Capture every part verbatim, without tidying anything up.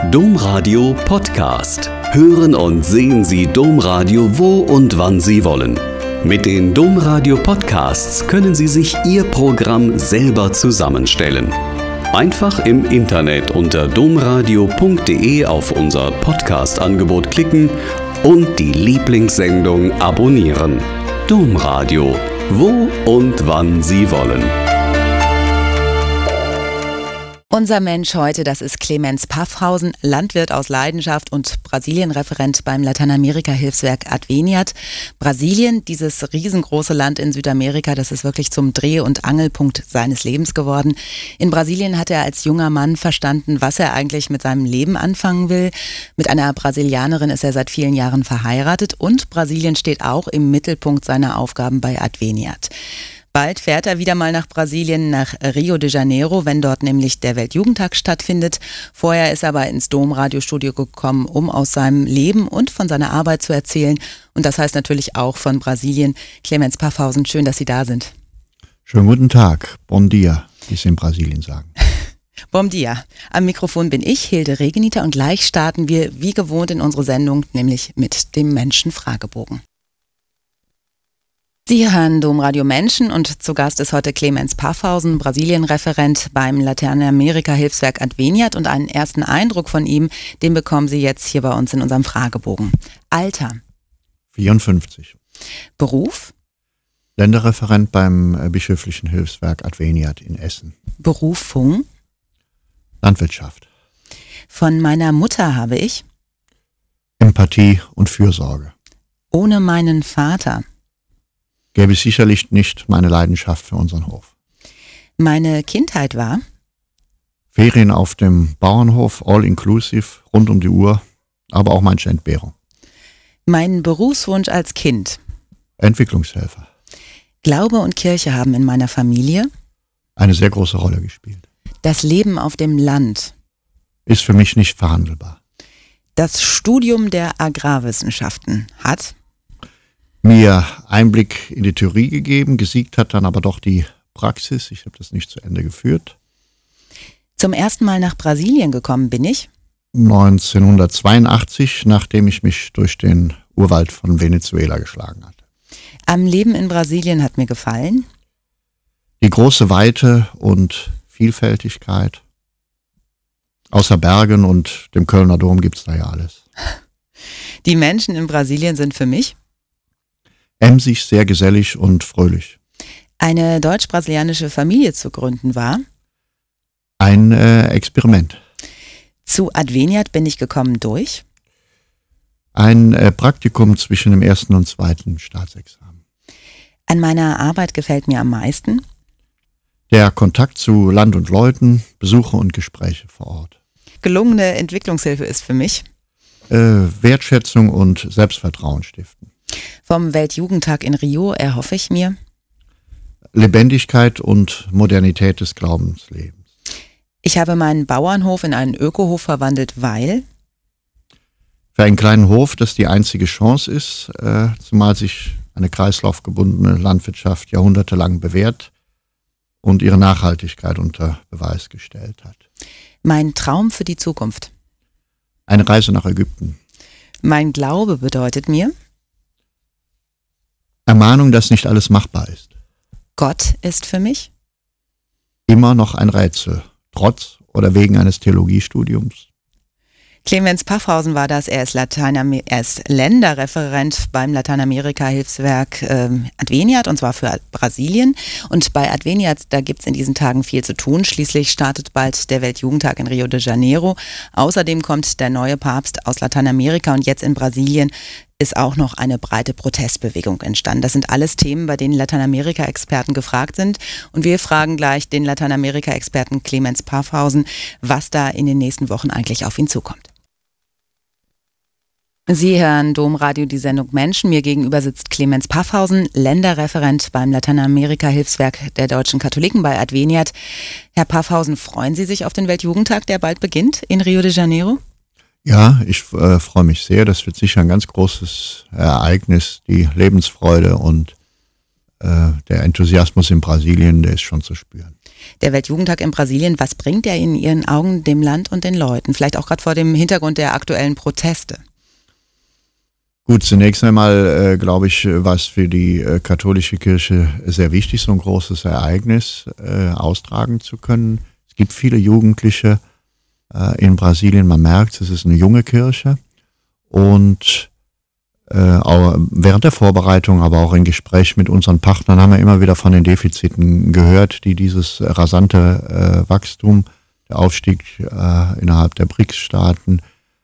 Domradio Podcast. Hören und sehen Sie Domradio wo und wann Sie wollen. Mit den Domradio Podcasts können Sie sich Ihr Programm selber zusammenstellen. Einfach im Internet unter domradio punkt de auf unser Podcast-Angebot klicken und die Lieblingssendung abonnieren. Domradio, wo und wann Sie wollen. Unser Mensch heute, das ist Clemens Paffhausen, Landwirt aus Leidenschaft und Brasilien-Referent beim Lateinamerika-Hilfswerk Adveniat. Brasilien, dieses riesengroße Land in Südamerika, das ist wirklich zum Dreh- und Angelpunkt seines Lebens geworden. In Brasilien hat er als junger Mann verstanden, was er eigentlich mit seinem Leben anfangen will. Mit einer Brasilianerin ist er seit vielen Jahren verheiratet und Brasilien steht auch im Mittelpunkt seiner Aufgaben bei Adveniat. Bald fährt er wieder mal nach Brasilien, nach Rio de Janeiro, wenn dort nämlich der Weltjugendtag stattfindet. Vorher ist er aber ins Domradiostudio gekommen, um aus seinem Leben und von seiner Arbeit zu erzählen. Und das heißt natürlich auch von Brasilien. Clemens Paffhausen, schön, dass Sie da sind. Schönen guten Tag, bon dia, wie Sie in Brasilien sagen. Bom dia. Am Mikrofon bin ich, Hilde Regeniter, und gleich starten wir wie gewohnt in unsere Sendung, nämlich mit dem Menschen-Fragebogen. Sie hören Domradio Menschen und zu Gast ist heute Clemens Paffhausen, Brasilien-Referent beim Lateinamerika-Hilfswerk Adveniat, und einen ersten Eindruck von ihm, den bekommen Sie jetzt hier bei uns in unserem Fragebogen. Alter? vierundfünfzig. Beruf? Länderreferent beim Bischöflichen Hilfswerk Adveniat in Essen. Berufung? Landwirtschaft. Von meiner Mutter habe ich? Empathie und Fürsorge. Ohne meinen Vater? Gäbe es sicherlich nicht meine Leidenschaft für unseren Hof. Meine Kindheit war? Ferien auf dem Bauernhof, all inclusive, rund um die Uhr, aber auch manche Entbehrung. Mein Berufswunsch als Kind? Entwicklungshelfer. Glaube und Kirche haben in meiner Familie eine sehr große Rolle gespielt. Das Leben auf dem Land ist für mich nicht verhandelbar. Das Studium der Agrarwissenschaften hat mir Einblick in die Theorie gegeben, gesiegt hat dann aber doch die Praxis. Ich habe das nicht zu Ende geführt. Zum ersten Mal nach Brasilien gekommen bin ich neunzehnhundertzweiundachtzig, nachdem ich mich durch den Urwald von Venezuela geschlagen hatte. Am Leben in Brasilien hat mir gefallen die große Weite und Vielfältigkeit. Außer Bergen und dem Kölner Dom gibt es da ja alles. Die Menschen in Brasilien sind für mich emsig, sehr gesellig und fröhlich. Eine deutsch-brasilianische Familie zu gründen war ein äh, Experiment. Zu Adveniat bin ich gekommen durch ein äh, Praktikum zwischen dem ersten und zweiten Staatsexamen. An meiner Arbeit gefällt mir am meisten der Kontakt zu Land und Leuten, Besuche und Gespräche vor Ort. Gelungene Entwicklungshilfe ist für mich äh, Wertschätzung und Selbstvertrauen stiften. Vom Weltjugendtag in Rio erhoffe ich mir Lebendigkeit und Modernität des Glaubenslebens. Ich habe meinen Bauernhof in einen Ökohof verwandelt, weil für einen kleinen Hof das die einzige Chance ist, äh, zumal sich eine kreislaufgebundene Landwirtschaft jahrhundertelang bewährt und ihre Nachhaltigkeit unter Beweis gestellt hat. Mein Traum für die Zukunft. Eine Reise nach Ägypten. Mein Glaube bedeutet mir Ermahnung, dass nicht alles machbar ist. Gott ist für mich immer noch ein Rätsel, trotz oder wegen eines Theologiestudiums. Clemens Paffhausen war das. Er ist, Lateinamer- er ist Länderreferent beim Lateinamerika-Hilfswerk ähm, Adveniat, und zwar für Brasilien. Und bei Adveniat, da gibt es in diesen Tagen viel zu tun. Schließlich startet bald der Weltjugendtag in Rio de Janeiro. Außerdem kommt der neue Papst aus Lateinamerika, und jetzt in Brasilien ist auch noch eine breite Protestbewegung entstanden. Das sind alles Themen, bei denen Lateinamerika-Experten gefragt sind. Und wir fragen gleich den Lateinamerika-Experten Clemens Paffhausen, was da in den nächsten Wochen eigentlich auf ihn zukommt. Sie hören Domradio, die Sendung Menschen. Mir gegenüber sitzt Clemens Paffhausen, Länderreferent beim Lateinamerika-Hilfswerk der deutschen Katholiken bei Adveniat. Herr Paffhausen, freuen Sie sich auf den Weltjugendtag, der bald beginnt in Rio de Janeiro? Ja, ich äh, freue mich sehr. Das wird sicher ein ganz großes Ereignis. Die Lebensfreude und äh, der Enthusiasmus in Brasilien, der ist schon zu spüren. Der Weltjugendtag in Brasilien, was bringt er in Ihren Augen dem Land und den Leuten? Vielleicht auch gerade vor dem Hintergrund der aktuellen Proteste. Gut, zunächst einmal, äh, glaube ich, war es für die äh, katholische Kirche sehr wichtig, so ein großes Ereignis äh, austragen zu können. Es gibt viele Jugendliche äh, in Brasilien, man merkt, es ist eine junge Kirche. Und äh, auch während der Vorbereitung, aber auch in Gespräch mit unseren Partnern haben wir immer wieder von den Defiziten gehört, die dieses rasante äh, Wachstum, der Aufstieg äh, innerhalb der B R I C S-Staaten,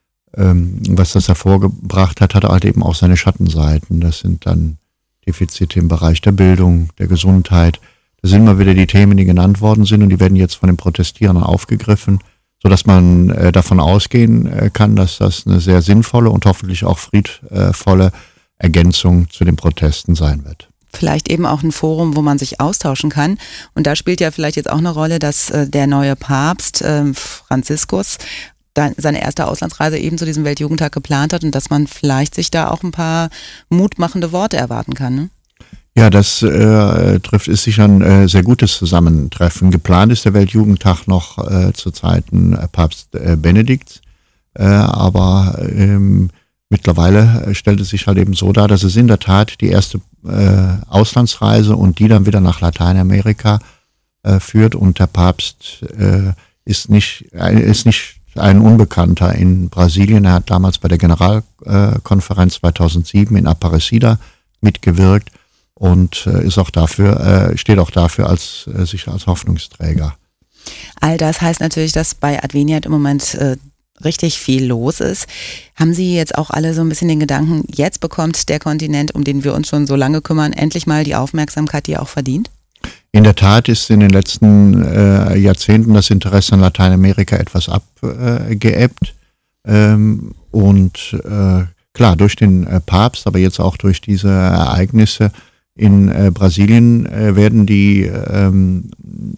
was das hervorgebracht hat, hat halt eben auch seine Schattenseiten. Das sind dann Defizite im Bereich der Bildung, der Gesundheit. Das sind immer wieder die Themen, die genannt worden sind und die werden jetzt von den Protestierenden aufgegriffen, sodass man äh, davon ausgehen äh, kann, dass das eine sehr sinnvolle und hoffentlich auch friedvolle Ergänzung zu den Protesten sein wird. Vielleicht eben auch ein Forum, wo man sich austauschen kann. Und da spielt ja vielleicht jetzt auch eine Rolle, dass äh, der neue Papst äh, Franziskus seine erste Auslandsreise eben zu diesem Weltjugendtag geplant hat und dass man vielleicht sich da auch ein paar mutmachende Worte erwarten kann. Ne? Ja, das äh, trifft ist sicher ein äh, sehr gutes Zusammentreffen. Geplant ist der Weltjugendtag noch äh, zu Zeiten äh, Papst äh, Benedikts, äh, aber ähm, mittlerweile äh, stellt es sich halt eben so dar, dass es in der Tat die erste äh, Auslandsreise und die dann wieder nach Lateinamerika äh, führt und der Papst äh, ist nicht äh, ist nicht ein Unbekannter in Brasilien. Er hat damals bei der Generalkonferenz zweitausendsieben in Aparecida mitgewirkt und ist auch dafür, steht auch dafür als sich als Hoffnungsträger. All das heißt natürlich, dass bei Adveniat im Moment äh, richtig viel los ist. Haben Sie jetzt auch alle so ein bisschen den Gedanken, jetzt bekommt der Kontinent, um den wir uns schon so lange kümmern, endlich mal die Aufmerksamkeit, die er auch verdient? In der Tat ist in den letzten äh, Jahrzehnten das Interesse an Lateinamerika etwas abgeebbt. Äh, ähm, und äh, klar, durch den äh, Papst, aber jetzt auch durch diese Ereignisse in äh, Brasilien äh, werden die, ähm,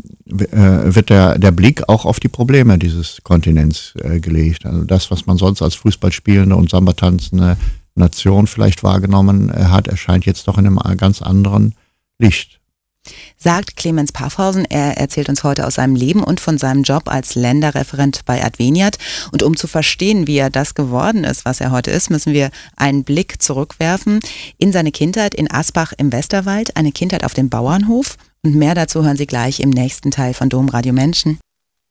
äh, wird der, der Blick auch auf die Probleme dieses Kontinents äh, gelegt. Also das, was man sonst als Fußballspielende und Samba-tanzende Nation vielleicht wahrgenommen äh, hat, erscheint jetzt doch in einem ganz anderen Licht. Sagt Clemens Paffhausen. Er erzählt uns heute aus seinem Leben und von seinem Job als Länderreferent bei Adveniat. Und um zu verstehen, wie er das geworden ist, was er heute ist, müssen wir einen Blick zurückwerfen in seine Kindheit in Asbach im Westerwald, eine Kindheit auf dem Bauernhof. Und mehr dazu hören Sie gleich im nächsten Teil von Domradio Menschen.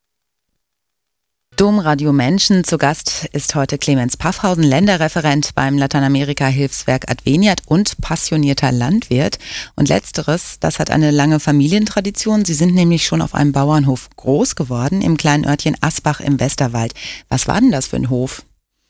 Domradio Menschen, zu Gast ist heute Clemens Paffhausen, Länderreferent beim Lateinamerika-Hilfswerk Adveniat und passionierter Landwirt. Und letzteres, das hat eine lange Familientradition. Sie sind nämlich schon auf einem Bauernhof groß geworden, im kleinen Örtchen Asbach im Westerwald. Was war denn das für ein Hof?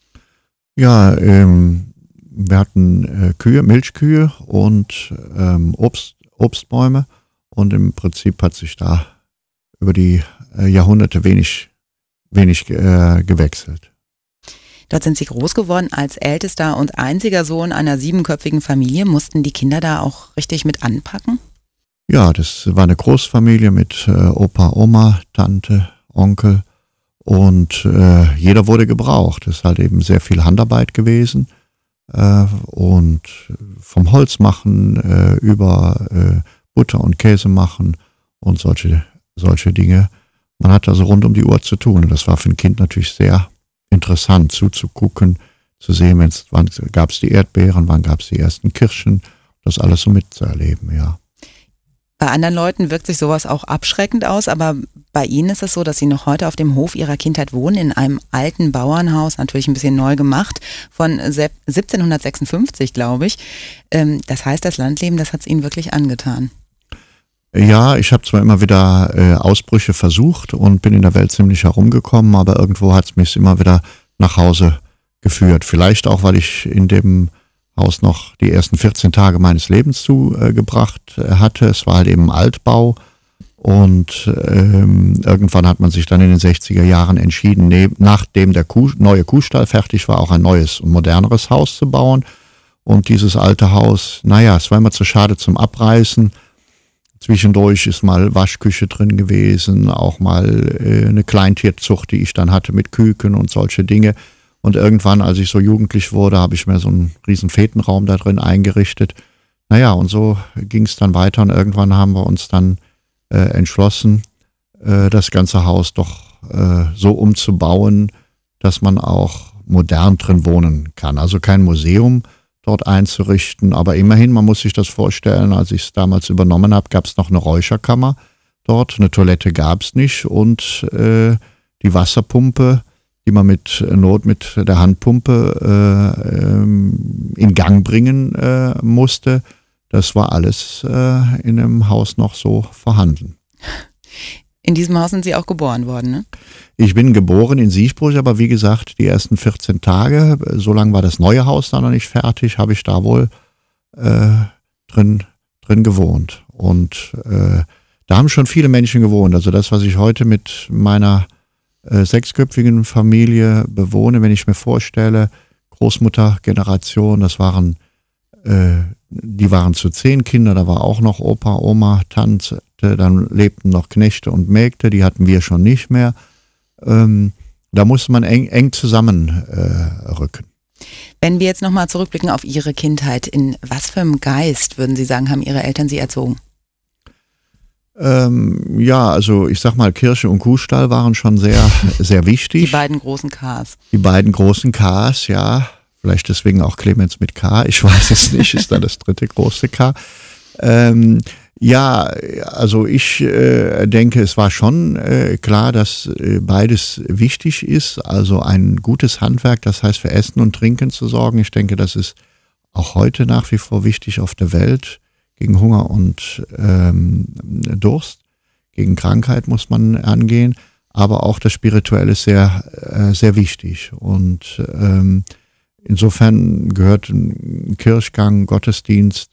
Ja, ähm, wir hatten äh, Kühe, Milchkühe und ähm, Obst, Obstbäume und im Prinzip hat sich da über die äh, Jahrhunderte wenig wenig äh, gewechselt. Dort sind Sie groß geworden als ältester und einziger Sohn einer siebenköpfigen Familie. Mussten die Kinder da auch richtig mit anpacken? Ja, das war eine Großfamilie mit äh, Opa, Oma, Tante, Onkel und äh, jeder wurde gebraucht. Es ist halt eben sehr viel Handarbeit gewesen äh, und vom Holz machen äh, über äh, Butter und Käse machen und solche, solche Dinge. Man hat also rund um die Uhr zu tun. Und das war für ein Kind natürlich sehr interessant zuzugucken, zu sehen, wenn's, wann gab es die Erdbeeren, wann gab es die ersten Kirschen, das alles so mitzuerleben, ja. Bei anderen Leuten wirkt sich sowas auch abschreckend aus, aber bei Ihnen ist es so, dass Sie noch heute auf dem Hof Ihrer Kindheit wohnen, in einem alten Bauernhaus, natürlich ein bisschen neu gemacht, von siebzehnhundertsechsundfünfzig, glaube ich. Das heißt, das Landleben, das hat es Ihnen wirklich angetan. Ja, ich habe zwar immer wieder äh, Ausbrüche versucht und bin in der Welt ziemlich herumgekommen, aber irgendwo hat es mich immer wieder nach Hause geführt. Vielleicht auch, weil ich in dem Haus noch die ersten vierzehn Tage meines Lebens zugebracht äh, hatte. Es war halt eben Altbau und ähm, irgendwann hat man sich dann in den sechziger Jahren entschieden, neb- nachdem der Kuh- neue Kuhstall fertig war, auch ein neues und moderneres Haus zu bauen. Und dieses alte Haus, naja, es war immer zu schade zum Abreißen. Zwischendurch ist mal Waschküche drin gewesen, auch mal äh, eine Kleintierzucht, die ich dann hatte mit Küken und solche Dinge. Und irgendwann, als ich so jugendlich wurde, habe ich mir so einen riesen Fetenraum da drin eingerichtet. Naja, und so ging es dann weiter und irgendwann haben wir uns dann äh, entschlossen, äh, das ganze Haus doch äh, so umzubauen, dass man auch modern drin wohnen kann. Also kein Museum dort einzurichten, aber immerhin, man muss sich das vorstellen, als ich es damals übernommen habe, gab es noch eine Räucherkammer dort, eine Toilette gab es nicht und äh, die Wasserpumpe, die man mit Not mit der Handpumpe äh, ähm, in Gang bringen äh, musste, das war alles äh, in einem Haus noch so vorhanden. In diesem Haus sind Sie auch geboren worden, ne? Ich bin geboren in Siechburg, aber wie gesagt, die ersten vierzehn Tage, so lange war das neue Haus da noch nicht fertig, habe ich da wohl äh, drin, drin gewohnt. Und äh, da haben schon viele Menschen gewohnt. Also das, was ich heute mit meiner äh, sechsköpfigen Familie bewohne, wenn ich mir vorstelle, Großmuttergeneration, das waren, äh, die waren zu zehn Kinder, da war auch noch Opa, Oma, Tante, dann lebten noch Knechte und Mägde, die hatten wir schon nicht mehr. Ähm, da musste man eng, eng zusammenrücken. Äh, Wenn wir jetzt nochmal zurückblicken auf Ihre Kindheit, in was für einem Geist, würden Sie sagen, haben Ihre Eltern Sie erzogen? Ähm, ja, also ich sag mal, Kirche und Kuhstall waren schon sehr, sehr wichtig. Die beiden großen Ks. Die beiden großen Ks, ja. Vielleicht deswegen auch Clemens mit K, ich weiß es nicht, ist da das dritte große K. Ähm, Ja, also ich äh, denke, es war schon äh, klar, dass äh, beides wichtig ist. Also ein gutes Handwerk, das heißt für Essen und Trinken zu sorgen. Ich denke, das ist auch heute nach wie vor wichtig auf der Welt. Gegen Hunger und ähm, Durst, gegen Krankheit muss man angehen. Aber auch das Spirituelle ist sehr, äh, sehr wichtig. Und ähm, insofern gehört ein Kirchgang, Gottesdienst,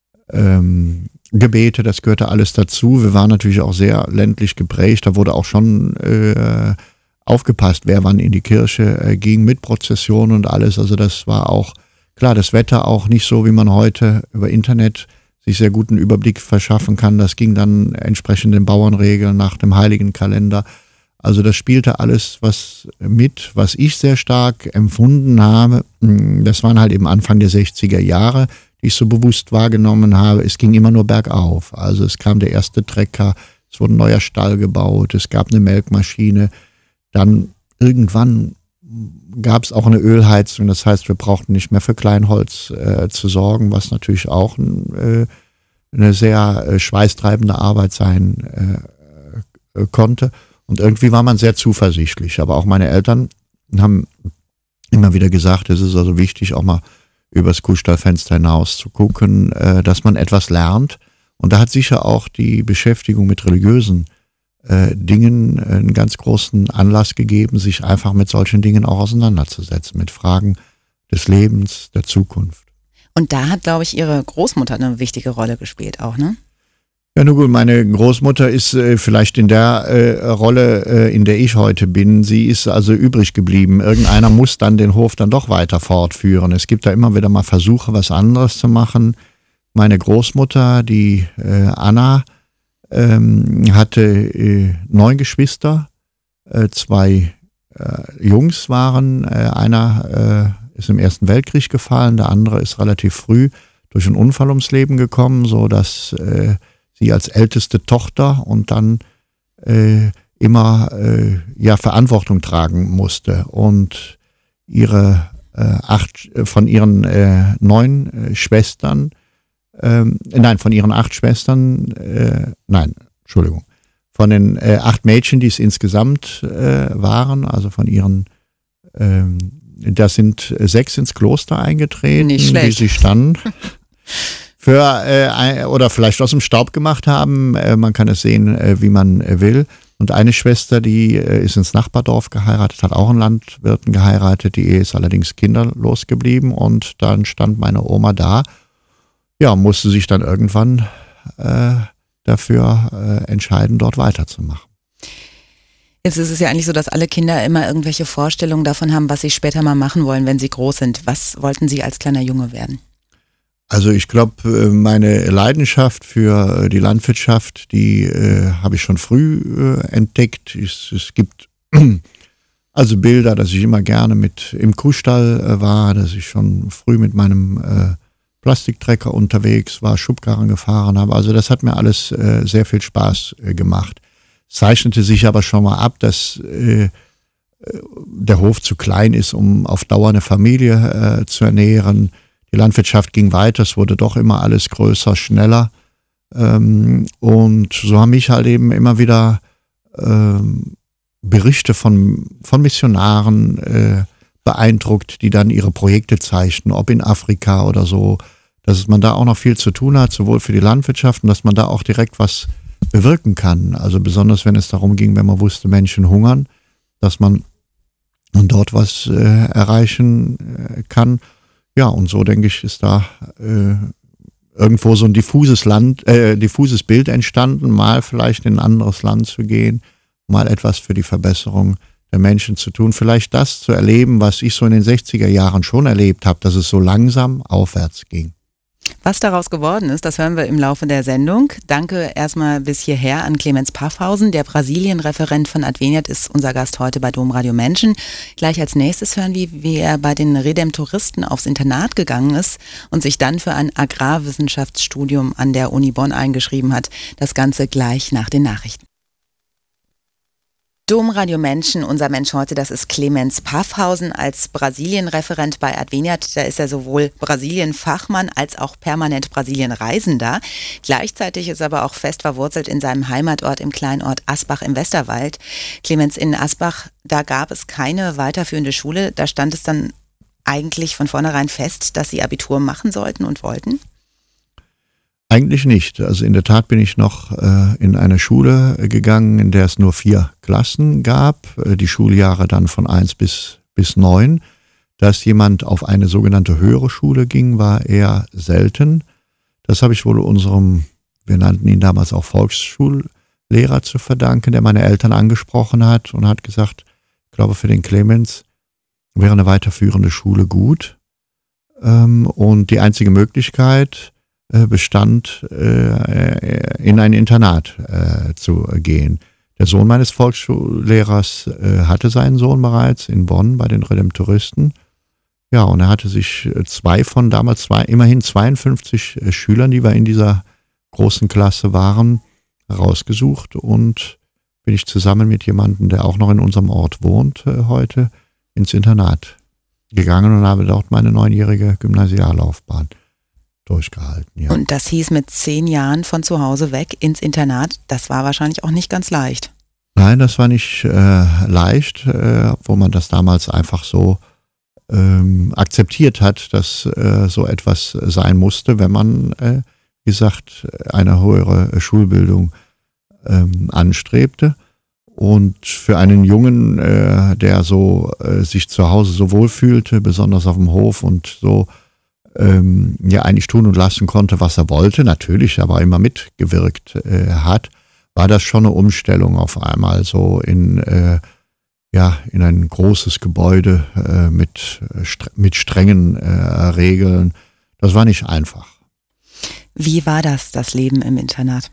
ähm, Gebete, das gehörte alles dazu. Wir waren natürlich auch sehr ländlich geprägt. Da wurde auch schon äh, aufgepasst, wer wann in die Kirche äh, ging, mit Prozession und alles. Also das war auch, klar, das Wetter auch nicht so, wie man heute über Internet sich sehr guten Überblick verschaffen kann. Das ging dann entsprechend den Bauernregeln nach dem Heiligen Kalender. Also das spielte alles was mit, was ich sehr stark empfunden habe. Das waren halt eben Anfang der sechziger Jahre, die ich so bewusst wahrgenommen habe. Es ging immer nur bergauf. Also es kam der erste Trecker, es wurde ein neuer Stall gebaut, es gab eine Melkmaschine. Dann irgendwann gab es auch eine Ölheizung. Das heißt, wir brauchten nicht mehr für Kleinholz äh, zu sorgen, was natürlich auch äh, eine sehr äh, schweißtreibende Arbeit sein äh, konnte. Und irgendwie war man sehr zuversichtlich. Aber auch meine Eltern haben immer wieder gesagt, es ist also wichtig, auch mal übers Kuhstallfenster hinaus zu gucken, äh, dass man etwas lernt. Und da hat sicher auch die Beschäftigung mit religiösen äh, Dingen einen ganz großen Anlass gegeben, sich einfach mit solchen Dingen auch auseinanderzusetzen, mit Fragen des Lebens, der Zukunft. Und da hat, glaube ich, Ihre Großmutter eine wichtige Rolle gespielt auch, ne? Ja, nun gut, meine Großmutter ist äh, vielleicht in der äh, Rolle, äh, in der ich heute bin. Sie ist also übrig geblieben. Irgendeiner muss dann den Hof dann doch weiter fortführen. Es gibt da immer wieder mal Versuche, was anderes zu machen. Meine Großmutter, die äh, Anna, ähm, hatte äh, neun Geschwister. Äh, zwei äh, Jungs waren. Äh, einer äh, ist im Ersten Weltkrieg gefallen, der andere ist relativ früh durch einen Unfall ums Leben gekommen, so dass äh, sie als älteste Tochter und dann äh, immer äh, ja Verantwortung tragen musste. Und ihre äh, acht von ihren äh, neun äh, Schwestern, äh, nein, von ihren acht Schwestern, äh, nein, Entschuldigung, von den äh, acht Mädchen, die es insgesamt äh, waren, also von ihren, äh, da sind sechs ins Kloster eingetreten, Nicht schlecht. die sich dann für äh, oder vielleicht aus dem Staub gemacht haben. Äh, man kann es sehen, äh, wie man äh, will. Und eine Schwester, die äh, ist ins Nachbardorf geheiratet, hat auch einen Landwirten geheiratet. Die Ehe ist allerdings kinderlos geblieben. Und dann stand meine Oma da, ja, musste sich dann irgendwann äh, dafür äh, entscheiden, dort weiterzumachen. Jetzt ist es ja eigentlich so, dass alle Kinder immer irgendwelche Vorstellungen davon haben, was sie später mal machen wollen, wenn sie groß sind. Was wollten Sie als kleiner Junge werden? Also ich glaube, meine Leidenschaft für die Landwirtschaft, die äh, habe ich schon früh äh, entdeckt. Es, es gibt also Bilder, dass ich immer gerne mit im Kuhstall äh, war, dass ich schon früh mit meinem äh, Plastiktrecker unterwegs war, Schubkarren gefahren habe. Also das hat mir alles äh, sehr viel Spaß äh, gemacht. zeichnete sich aber schon mal ab, dass äh, der Hof zu klein ist, um auf Dauer eine Familie äh, zu ernähren. Die Landwirtschaft ging weiter, es wurde doch immer alles größer, schneller. Ähm, und so haben mich halt eben immer wieder ähm, Berichte von, von Missionaren äh, beeindruckt, die dann ihre Projekte zeichnen, ob in Afrika oder so, dass man da auch noch viel zu tun hat, sowohl für die Landwirtschaft und dass man da auch direkt was bewirken kann. Also besonders, wenn es darum ging, wenn man wusste, Menschen hungern, dass man dort was äh, erreichen äh, kann. Ja, und so denke ich, ist da äh, irgendwo so ein diffuses Land, äh, diffuses Bild entstanden, mal vielleicht in ein anderes Land zu gehen, mal etwas für die Verbesserung der Menschen zu tun, vielleicht das zu erleben, was ich so in den sechziger Jahren schon erlebt habe, dass es so langsam aufwärts ging. Was daraus geworden ist, das hören wir im Laufe der Sendung. Danke erstmal bis hierher an Clemens Paffhausen. Der Brasilien-Referent von Adveniat ist unser Gast heute bei Domradio Menschen. Gleich als nächstes hören wir, wie er bei den Redemptoristen aufs Internat gegangen ist und sich dann für ein Agrarwissenschaftsstudium an der Uni Bonn eingeschrieben hat. Das Ganze gleich nach den Nachrichten. Domradio Menschen, unser Mensch heute, das ist Clemens Paffhausen als Brasilien-Referent bei Adveniat. Da ist er sowohl Brasilien-Fachmann als auch permanent Brasilien-Reisender. Gleichzeitig ist er aber auch fest verwurzelt in seinem Heimatort im Kleinort Asbach im Westerwald. Clemens, in Asbach, da gab es keine weiterführende Schule. Da stand es dann eigentlich von vornherein fest, dass Sie Abitur machen sollten und wollten? Eigentlich nicht. Also in der Tat bin ich noch äh, in eine Schule gegangen, in der es nur vier Klassen gab, äh, die Schuljahre dann von eins bis, bis neun. Dass jemand auf eine sogenannte höhere Schule ging, war eher selten. Das habe ich wohl unserem, wir nannten ihn damals auch Volksschullehrer zu verdanken, der meine Eltern angesprochen hat und hat gesagt, ich glaube für den Clemens wäre eine weiterführende Schule gut. Ähm, und die einzige Möglichkeit bestand, äh, in ein Internat äh, zu gehen. Der Sohn meines Volksschullehrers äh, hatte seinen Sohn bereits in Bonn bei den Redemptoristen. Ja, und er hatte sich zwei von damals zwei, immerhin zweiundfünfzig äh, Schülern, die wir in dieser großen Klasse waren, rausgesucht und bin ich zusammen mit jemandem, der auch noch in unserem Ort wohnt, äh, heute ins Internat gegangen und habe dort meine neunjährige Gymnasiallaufbahn durchgehalten, ja. Und das hieß mit zehn Jahren von zu Hause weg ins Internat. Das war wahrscheinlich auch nicht ganz leicht. Nein, das war nicht äh, leicht, äh, obwohl man das damals einfach so ähm, akzeptiert hat, dass äh, so etwas sein musste, wenn man, äh, wie gesagt, eine höhere Schulbildung ähm, anstrebte. Und für einen Jungen, äh, der so äh, sich zu Hause so wohl fühlte, besonders auf dem Hof und so, Ähm, ja eigentlich tun und lassen konnte, was er wollte, natürlich, aber immer mitgewirkt äh, hat, war das schon eine Umstellung auf einmal so in, äh, ja, in ein großes Gebäude äh, mit, stre- mit strengen äh, Regeln. Das war nicht einfach. Wie war das, das Leben im Internat?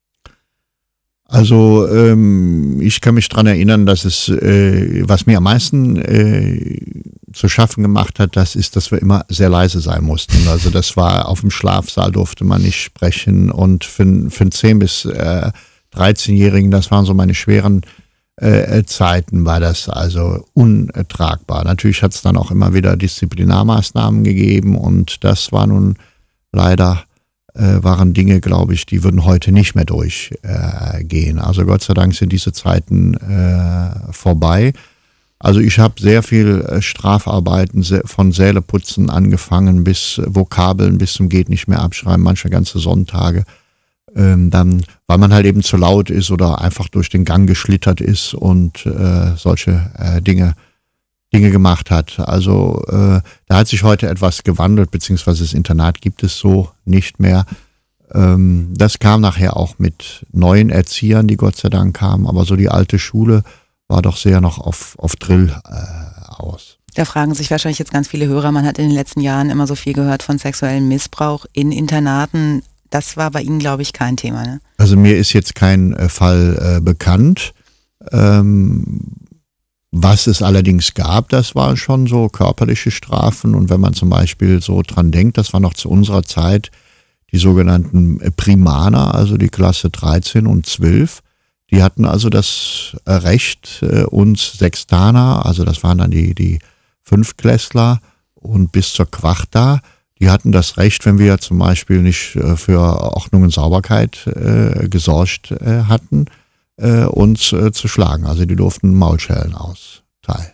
Also ähm, ich kann mich dran erinnern, dass es, äh, was mir am meisten äh, zu schaffen gemacht hat, das ist, dass wir immer sehr leise sein mussten. Also das war, auf dem Schlafsaal durfte man nicht sprechen und für, für einen zehn- bis dreizehnjährigen, das waren so meine schweren äh, Zeiten, war das also unertragbar. Natürlich hat es dann auch immer wieder Disziplinarmaßnahmen gegeben und das war nun leider Äh, waren Dinge, glaube ich, die würden heute nicht mehr durchgehen. Äh, also Gott sei Dank sind diese Zeiten äh, vorbei. Also ich habe sehr viel äh, Strafarbeiten sehr, von Säleputzen angefangen bis Vokabeln, bis zum geht nicht mehr abschreiben, manche ganze Sonntage. Ähm, dann, weil man halt eben zu laut ist oder einfach durch den Gang geschlittert ist und äh, solche äh, Dinge Dinge gemacht hat. Also äh, da hat sich heute etwas gewandelt, beziehungsweise das Internat gibt es so nicht mehr. Ähm, das kam nachher auch mit neuen Erziehern, die Gott sei Dank kamen, aber so die alte Schule war doch sehr noch auf, auf Drill äh, aus. Da fragen sich wahrscheinlich jetzt ganz viele Hörer, man hat in den letzten Jahren immer so viel gehört von sexuellem Missbrauch in Internaten. Das war bei Ihnen, glaube ich, kein Thema, ne? Also mir ist jetzt kein äh, Fall äh, bekannt. Ähm, Was es allerdings gab, das waren schon so körperliche Strafen. Und wenn man zum Beispiel so dran denkt, das war noch zu unserer Zeit die sogenannten Primaner, also die Klasse dreizehn und zwölf, Die hatten also das Recht, uns Sextaner, also das waren dann die, die Fünftklässler und bis zur Quarta, die hatten das Recht, wenn wir zum Beispiel nicht für Ordnung und Sauberkeit äh, gesorgt äh, hatten, äh, uns äh, zu schlagen. Also die durften Maulschellen austeilen.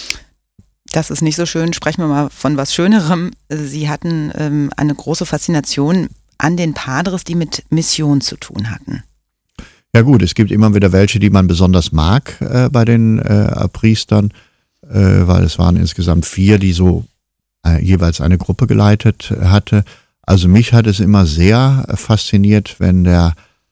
Das ist nicht so schön. Sprechen wir mal von was Schönerem. Sie hatten ähm, eine große Faszination an den Padres, die mit Mission zu tun hatten. Ja gut, es gibt immer wieder welche, die man besonders mag äh, bei den äh, Priestern, äh, weil es waren insgesamt vier, die so äh, jeweils eine Gruppe geleitet hatte. Also mich hat es immer sehr äh, fasziniert, wenn der,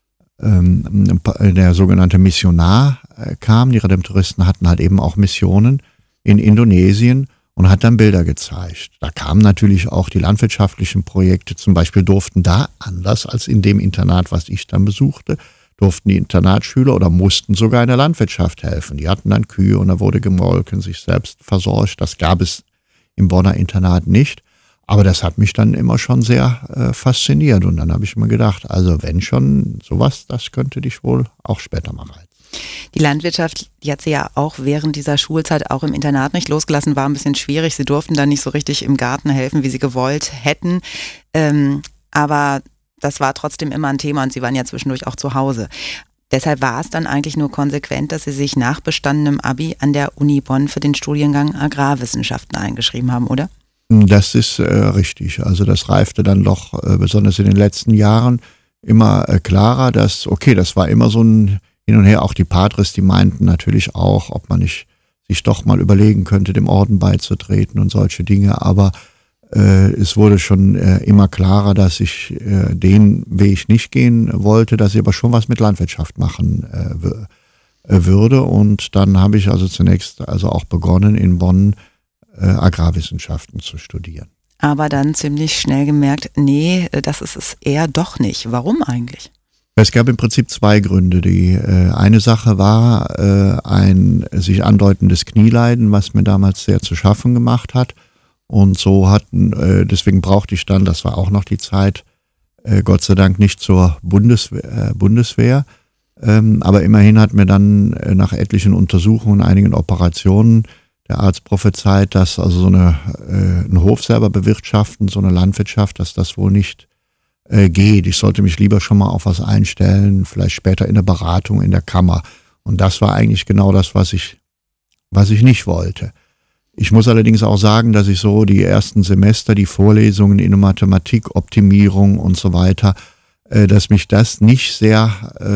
ähm, der sogenannte Missionar äh, kam. Die Redemptoristen hatten halt eben auch Missionen in Indonesien und hat dann Bilder gezeigt. Da kamen natürlich auch die landwirtschaftlichen Projekte, zum Beispiel durften da, anders als in dem Internat, was ich dann besuchte, durften die Internatsschüler oder mussten sogar in der Landwirtschaft helfen. Die hatten dann Kühe und da wurde gemolken, sich selbst versorgt. Das gab es im Bonner Internat nicht. Aber das hat mich dann immer schon sehr äh, fasziniert. Und dann habe ich mir gedacht, also wenn schon sowas, das könnte dich wohl auch später mal reizen. Die Landwirtschaft, die hat sie ja auch während dieser Schulzeit auch im Internat nicht losgelassen, war ein bisschen schwierig. Sie durften dann nicht so richtig im Garten helfen, wie sie gewollt hätten. Ähm, aber das war trotzdem immer ein Thema und sie waren ja zwischendurch auch zu Hause. Deshalb war es dann eigentlich nur konsequent, dass sie sich nach bestandenem Abi an der Uni Bonn für den Studiengang Agrarwissenschaften eingeschrieben haben, oder? Das ist äh, richtig. Also das reifte dann doch äh, besonders in den letzten Jahren immer äh, klarer, dass, okay, das war immer so ein Hin und Her. Auch die Padres, die meinten natürlich auch, ob man nicht sich doch mal überlegen könnte, dem Orden beizutreten und solche Dinge. Aber äh, es wurde schon äh, immer klarer, dass ich äh, den Weg nicht gehen wollte, dass ich aber schon was mit Landwirtschaft machen äh, w- äh, würde. Und dann habe ich also zunächst also auch begonnen, in Bonn äh, Agrarwissenschaften zu studieren. Aber dann ziemlich schnell gemerkt, nee, das ist es eher doch nicht. Warum eigentlich? Es gab im Prinzip zwei Gründe. Die äh, eine Sache war äh, ein sich andeutendes Knieleiden, was mir damals sehr zu schaffen gemacht hat. Und so hatten, äh, deswegen brauchte ich dann, das war auch noch die Zeit, äh, Gott sei Dank nicht zur Bundeswehr, äh, Bundeswehr. Ähm, aber immerhin hat mir dann äh, nach etlichen Untersuchungen, einigen Operationen der Arzt prophezeit, dass also so eine, äh, ein Hof selber bewirtschaften, so eine Landwirtschaft, dass das wohl nicht Äh, geht. Ich sollte mich lieber schon mal auf was einstellen, vielleicht später in der Beratung in der Kammer. Und das war eigentlich genau das, was ich, was ich nicht wollte. Ich muss allerdings auch sagen, dass ich so die ersten Semester, die Vorlesungen in der Mathematik, Optimierung und so weiter, äh, dass mich das nicht sehr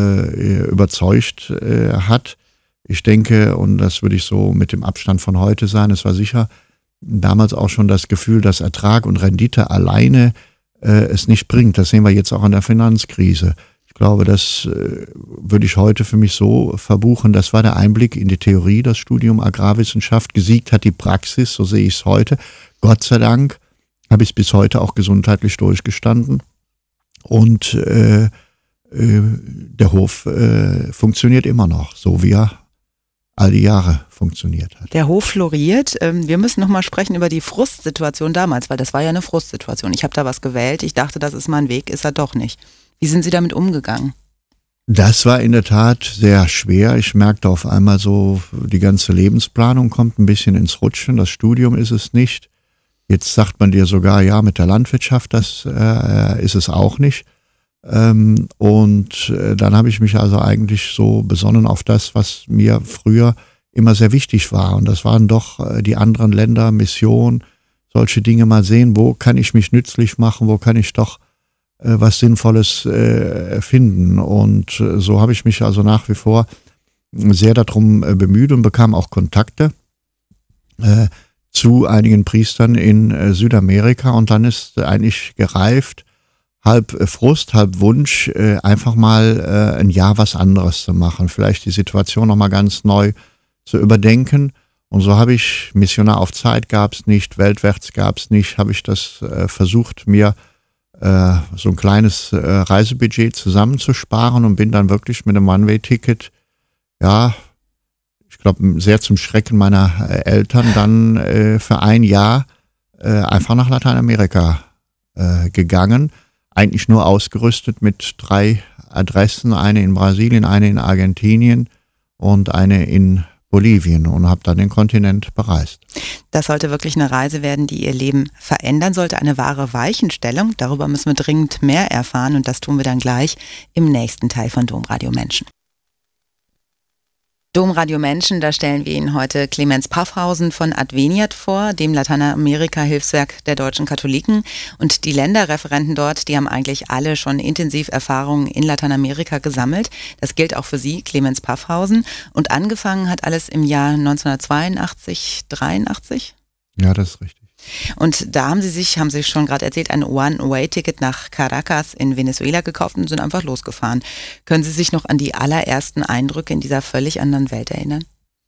äh, überzeugt äh, hat. Ich denke, und das würde ich so mit dem Abstand von heute sagen, es war sicher damals auch schon das Gefühl, dass Ertrag und Rendite alleine es nicht bringt. Das sehen wir jetzt auch an der Finanzkrise. Ich glaube, das äh, würde ich heute für mich so verbuchen. Das war der Einblick in die Theorie, das Studium Agrarwissenschaft. Gesiegt hat die Praxis, so sehe ich es heute. Gott sei Dank habe ich es bis heute auch gesundheitlich durchgestanden. Und äh, äh, der Hof äh, funktioniert immer noch, so wie er all die Jahre funktioniert hat. Der Hof floriert. Wir müssen noch mal sprechen über die Frustsituation damals, weil das war ja eine Frustsituation. Ich habe da was gewählt, ich dachte, das ist mein Weg, ist er doch nicht. Wie sind Sie damit umgegangen? Das war in der Tat sehr schwer. Ich merkte auf einmal so, die ganze Lebensplanung kommt ein bisschen ins Rutschen. Das Studium ist es nicht. Jetzt sagt man dir sogar, ja, mit der Landwirtschaft, das äh, ist es auch nicht. Ähm, und äh, dann habe ich mich also eigentlich so besonnen auf das, was mir früher immer sehr wichtig war. Und das waren doch äh, die anderen Länder, Mission, solche Dinge mal sehen, wo kann ich mich nützlich machen, wo kann ich doch äh, was Sinnvolles äh, finden. Und äh, so habe ich mich also nach wie vor sehr darum äh, bemüht und bekam auch Kontakte äh, zu einigen Priestern in äh, Südamerika. Und dann ist äh, eigentlich gereift, halb Frust, halb Wunsch, äh, einfach mal äh, ein Jahr was anderes zu machen, vielleicht die Situation nochmal ganz neu zu überdenken. Und so habe ich, Missionar auf Zeit gab es nicht, weltwärts gab es nicht, habe ich das äh, versucht, mir äh, so ein kleines äh, Reisebudget zusammenzusparen und bin dann wirklich mit einem One-Way-Ticket, ja, ich glaube, sehr zum Schrecken meiner äh, Eltern, dann äh, für ein Jahr äh, einfach nach Lateinamerika äh, gegangen. Eigentlich nur ausgerüstet mit drei Adressen, eine in Brasilien, eine in Argentinien und eine in Bolivien und habe dann den Kontinent bereist. Das sollte wirklich eine Reise werden, die Ihr Leben verändern sollte, eine wahre Weichenstellung. Darüber müssen wir dringend mehr erfahren und das tun wir dann gleich im nächsten Teil von Domradio Menschen. Domradio Menschen, da stellen wir Ihnen heute Clemens Paffhausen von Adveniat vor, dem Lateinamerika-Hilfswerk der deutschen Katholiken. Und die Länderreferenten dort, die haben eigentlich alle schon intensiv Erfahrungen in Lateinamerika gesammelt. Das gilt auch für Sie, Clemens Paffhausen. Und angefangen hat alles im Jahr neunzehnhundertzweiundachtzig, dreiundachtzig? Ja, das ist richtig. Und da haben Sie sich, haben Sie schon gerade erzählt, ein One-Way-Ticket nach Caracas in Venezuela gekauft und sind einfach losgefahren. Können Sie sich noch an die allerersten Eindrücke in dieser völlig anderen Welt erinnern?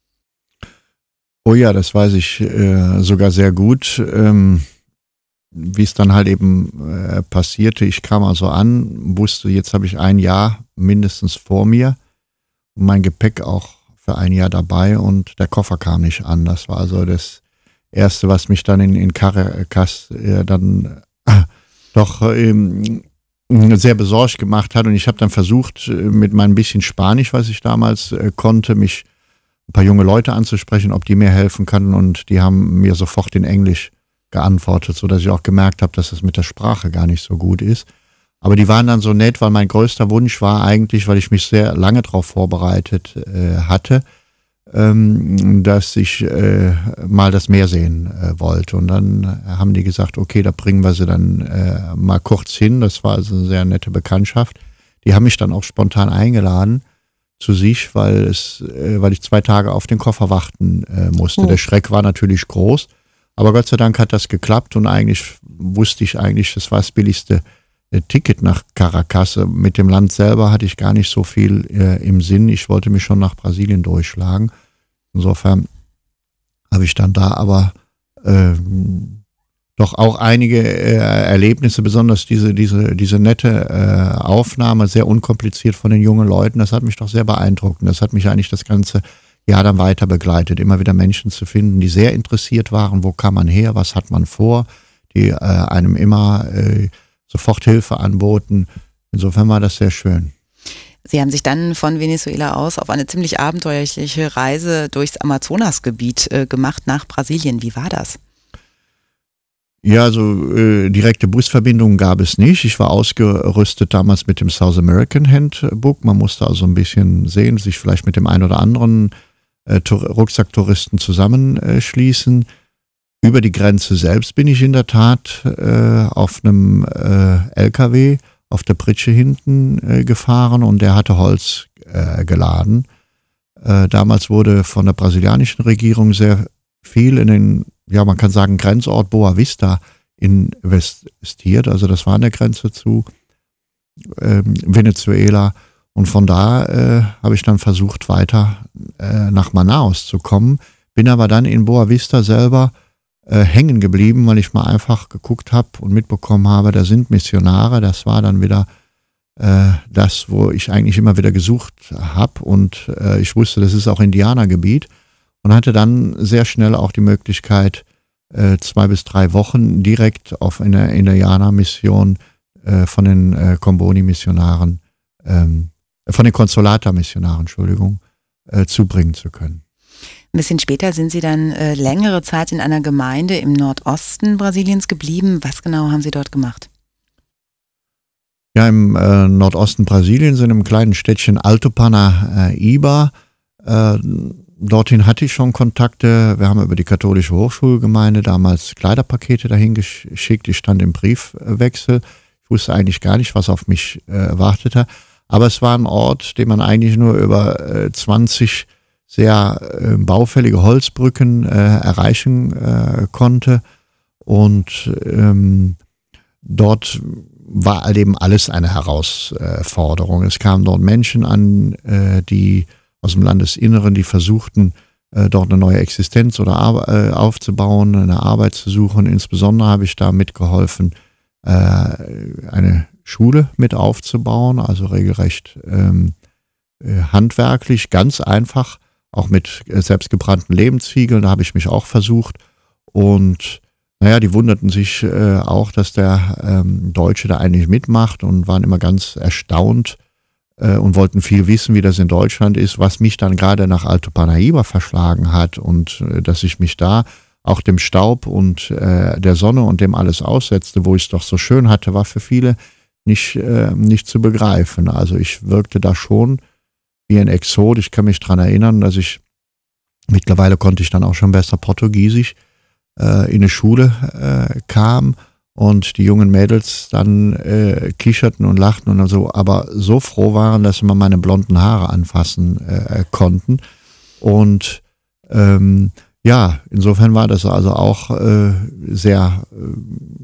Oh ja, das weiß ich äh, sogar sehr gut, ähm, wie es dann halt eben äh, passierte. Ich kam also an, wusste, jetzt habe ich ein Jahr mindestens vor mir und mein Gepäck auch für ein Jahr dabei und der Koffer kam nicht an. Das war also das Erste, was mich dann in, in Caracas äh, dann äh, doch ähm, sehr besorgt gemacht hat. Und ich habe dann versucht, äh, mit meinem bisschen Spanisch, was ich damals äh, konnte, mich ein paar junge Leute anzusprechen, ob die mir helfen können. Und die haben mir sofort in Englisch geantwortet, sodass ich auch gemerkt habe, dass es mit der Sprache gar nicht so gut ist. Aber die waren dann so nett, weil mein größter Wunsch war eigentlich, weil ich mich sehr lange darauf vorbereitet äh, hatte, dass ich äh, mal das Meer sehen äh, wollte. Und dann haben die gesagt, okay, da bringen wir sie dann äh, mal kurz hin. Das war also eine sehr nette Bekanntschaft. Die haben mich dann auch spontan eingeladen zu sich, weil es, äh, weil ich zwei Tage auf den Koffer warten äh, musste. Oh. Der Schreck war natürlich groß, aber Gott sei Dank hat das geklappt und eigentlich wusste ich eigentlich, das war das billigste äh, Ticket nach Caracas. Mit dem Land selber hatte ich gar nicht so viel äh, im Sinn. Ich wollte mich schon nach Brasilien durchschlagen. Insofern habe ich dann da aber äh, doch auch einige äh, Erlebnisse, besonders diese, diese, diese nette äh, Aufnahme, sehr unkompliziert von den jungen Leuten, das hat mich doch sehr beeindruckt. Und das hat mich eigentlich das ganze Jahr dann weiter begleitet, immer wieder Menschen zu finden, die sehr interessiert waren, wo kam man her, was hat man vor, die äh, einem immer äh, sofort Hilfe anboten. Insofern war das sehr schön. Sie haben sich dann von Venezuela aus auf eine ziemlich abenteuerliche Reise durchs Amazonasgebiet äh, gemacht nach Brasilien. Wie war das? Ja, also äh, direkte Busverbindungen gab es nicht. Ich war ausgerüstet damals mit dem South American Handbook. Man musste also ein bisschen sehen, sich vielleicht mit dem einen oder anderen äh, Rucksacktouristen zusammenschließen. Äh, Über die Grenze selbst bin ich in der Tat äh, auf einem äh, L K W auf der Pritsche hinten äh, gefahren und der hatte Holz äh, geladen. Äh, damals wurde von der brasilianischen Regierung sehr viel in den, ja man kann sagen, Grenzort Boa Vista investiert. Also das war an der Grenze zu äh, Venezuela. Und von da äh, habe ich dann versucht, weiter äh, nach Manaus zu kommen. Bin aber dann in Boa Vista selber Äh, hängen geblieben, weil ich mal einfach geguckt habe und mitbekommen habe, da sind Missionare. Das war dann wieder äh, das, wo ich eigentlich immer wieder gesucht habe und äh, ich wusste, das ist auch Indianergebiet und hatte dann sehr schnell auch die Möglichkeit, äh, zwei bis drei Wochen direkt auf einer Indianermission äh, von den äh, Comboni-Missionaren, ähm, von den Consolata-Missionaren, Entschuldigung, äh, zubringen zu können. Ein bisschen später sind Sie dann äh, längere Zeit in einer Gemeinde im Nordosten Brasiliens geblieben. Was genau haben Sie dort gemacht? Ja, im äh, Nordosten Brasiliens, in einem kleinen Städtchen Alto Parnaíba. Äh, dorthin hatte ich schon Kontakte. Wir haben über die katholische Hochschulgemeinde damals Kleiderpakete dahin geschickt. Ich stand im Briefwechsel. Ich wusste eigentlich gar nicht, was auf mich äh, wartete. Aber es war ein Ort, den man eigentlich nur über äh, zwanzig sehr äh, baufällige Holzbrücken äh, erreichen äh, konnte und ähm, dort war eben alles eine Herausforderung. Es kamen dort Menschen an, äh, die aus dem Landesinneren, die versuchten, äh, dort eine neue Existenz oder Ar- äh, aufzubauen, eine Arbeit zu suchen. Insbesondere habe ich da mitgeholfen, äh, eine Schule mit aufzubauen, also regelrecht ähm, äh, handwerklich, ganz einfach, auch mit selbstgebrannten Lebensziegeln, da habe ich mich auch versucht. Und naja, die wunderten sich äh, auch, dass der ähm, Deutsche da eigentlich mitmacht und waren immer ganz erstaunt, äh, und wollten viel wissen, wie das in Deutschland ist, was mich dann gerade nach Alto Parnaíba verschlagen hat und äh, dass ich mich da auch dem Staub und äh, der Sonne und dem alles aussetzte, wo ich es doch so schön hatte, war für viele nicht, äh, nicht zu begreifen. Also ich wirkte da schon wie ein Exot. Ich kann mich daran erinnern, dass ich, mittlerweile konnte ich dann auch schon besser Portugiesisch, äh, in eine Schule äh, kam und die jungen Mädels dann äh, kicherten und lachten und so, aber so froh waren, dass sie mal meine blonden Haare anfassen äh, konnten. Und ähm, ja, insofern war das also auch äh, sehr äh,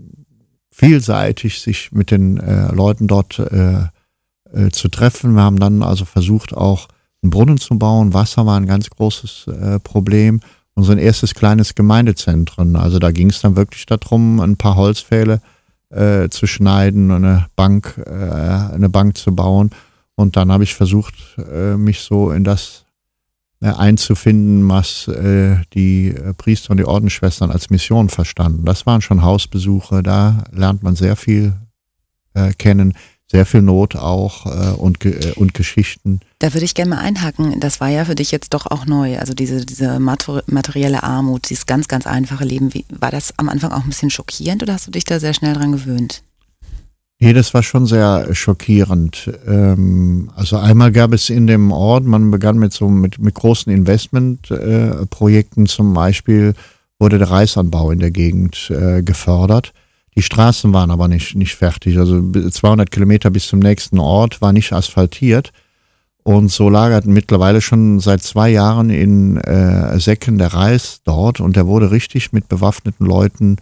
vielseitig, sich mit den äh, Leuten dort äh, äh, zu treffen. Wir haben dann also versucht, auch einen Brunnen zu bauen. Wasser war ein ganz großes äh, Problem. Und so ein erstes kleines Gemeindezentrum. Also da ging es dann wirklich darum, ein paar Holzpfähle äh, zu schneiden und eine Bank, äh, eine Bank zu bauen. Und dann habe ich versucht, äh, mich so in das äh, einzufinden, was äh, die Priester und die Ordensschwestern als Mission verstanden. Das waren schon Hausbesuche, da lernt man sehr viel äh, kennen, sehr viel Not auch äh, und, äh, und Geschichten. Da würde ich gerne mal einhaken. Das war ja für dich jetzt doch auch neu. Also diese, diese materielle Armut, dieses ganz, ganz einfache Leben. Wie, war das am Anfang auch ein bisschen schockierend oder hast du dich da sehr schnell dran gewöhnt? Nee, das war schon sehr schockierend. Ähm, also einmal gab es in dem Ort, man begann mit so mit, mit großen Investmentprojekten, äh, zum Beispiel wurde der Reisanbau in der Gegend äh, gefördert. Die Straßen waren aber nicht, nicht fertig. Also zweihundert Kilometer bis zum nächsten Ort war nicht asphaltiert. Und so lagerten mittlerweile schon seit zwei Jahren in äh, Säcken der Reis dort. Und der wurde richtig mit bewaffneten Leuten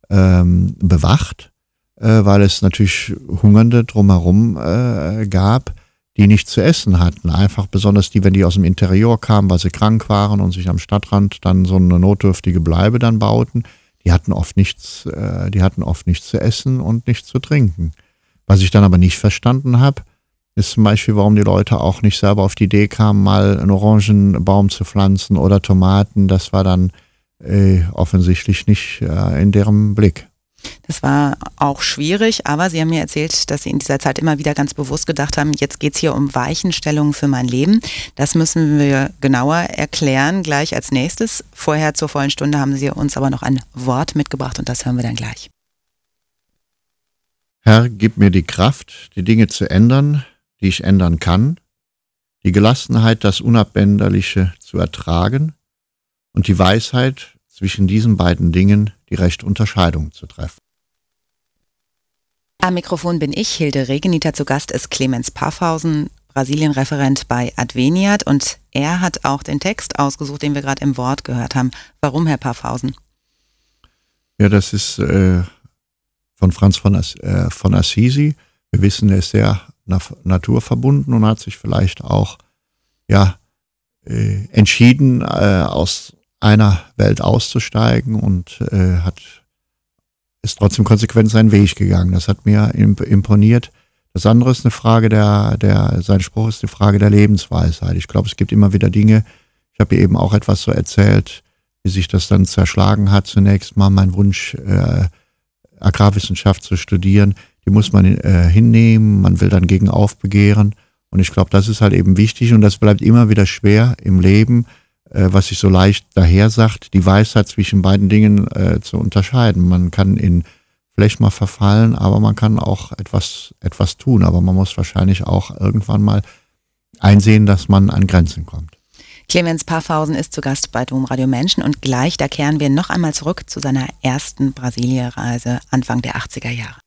ähm, bewacht, äh, weil es natürlich Hungernde drumherum äh, gab, die nichts zu essen hatten. Einfach besonders die, wenn die aus dem Interieur kamen, weil sie krank waren und sich am Stadtrand dann so eine notdürftige Bleibe dann bauten. Die hatten oft nichts, äh, die hatten oft nichts zu essen und nichts zu trinken. Was ich dann aber nicht verstanden habe, ist zum Beispiel, warum die Leute auch nicht selber auf die Idee kamen, mal einen Orangenbaum zu pflanzen oder Tomaten. Das war dann äh, offensichtlich nicht äh, in deren Blick. Das war auch schwierig, aber Sie haben mir erzählt, dass Sie in dieser Zeit immer wieder ganz bewusst gedacht haben, jetzt geht es hier um Weichenstellungen für mein Leben. Das müssen wir genauer erklären, gleich als nächstes. Vorher zur vollen Stunde haben Sie uns aber noch ein Wort mitgebracht und das hören wir dann gleich. Herr, gib mir die Kraft, die Dinge zu ändern, die ich ändern kann, die Gelassenheit, das Unabänderliche zu ertragen und die Weisheit, zwischen diesen beiden Dingen die rechte Unterscheidung zu treffen. Am Mikrofon bin ich, Hilde Regeniter. Zu Gast ist Clemens Paffhausen, Brasilien-Referent bei Adveniat, und er hat auch den Text ausgesucht, den wir gerade im Wort gehört haben. Warum, Herr Paffhausen? Ja, das ist äh, von Franz von, As- äh, von Assisi. Wir wissen, er ist sehr na- naturverbunden und hat sich vielleicht auch ja, äh, entschieden, äh, aus einer Welt auszusteigen und äh, hat ist trotzdem konsequent seinen Weg gegangen. Das hat mir imp- imponiert. Das andere ist eine Frage der, der, sein Spruch ist eine Frage der Lebensweisheit. Ich glaube, es gibt immer wieder Dinge, ich habe eben auch etwas so erzählt, wie sich das dann zerschlagen hat. Zunächst mal mein Wunsch, äh, Agrarwissenschaft zu studieren, die muss man äh, hinnehmen, man will dann gegen aufbegehren. Und ich glaube, das ist halt eben wichtig und das bleibt immer wieder schwer im Leben, was sich so leicht daher sagt, die Weisheit zwischen beiden Dingen äh, zu unterscheiden. Man kann in Phlegma verfallen, aber man kann auch etwas, etwas tun. Aber man muss wahrscheinlich auch irgendwann mal einsehen, dass man an Grenzen kommt. Clemens Paffhausen ist zu Gast bei Domradio Menschen und gleich, da kehren wir noch einmal zurück zu seiner ersten Brasilien-Reise Anfang der achtziger Jahre.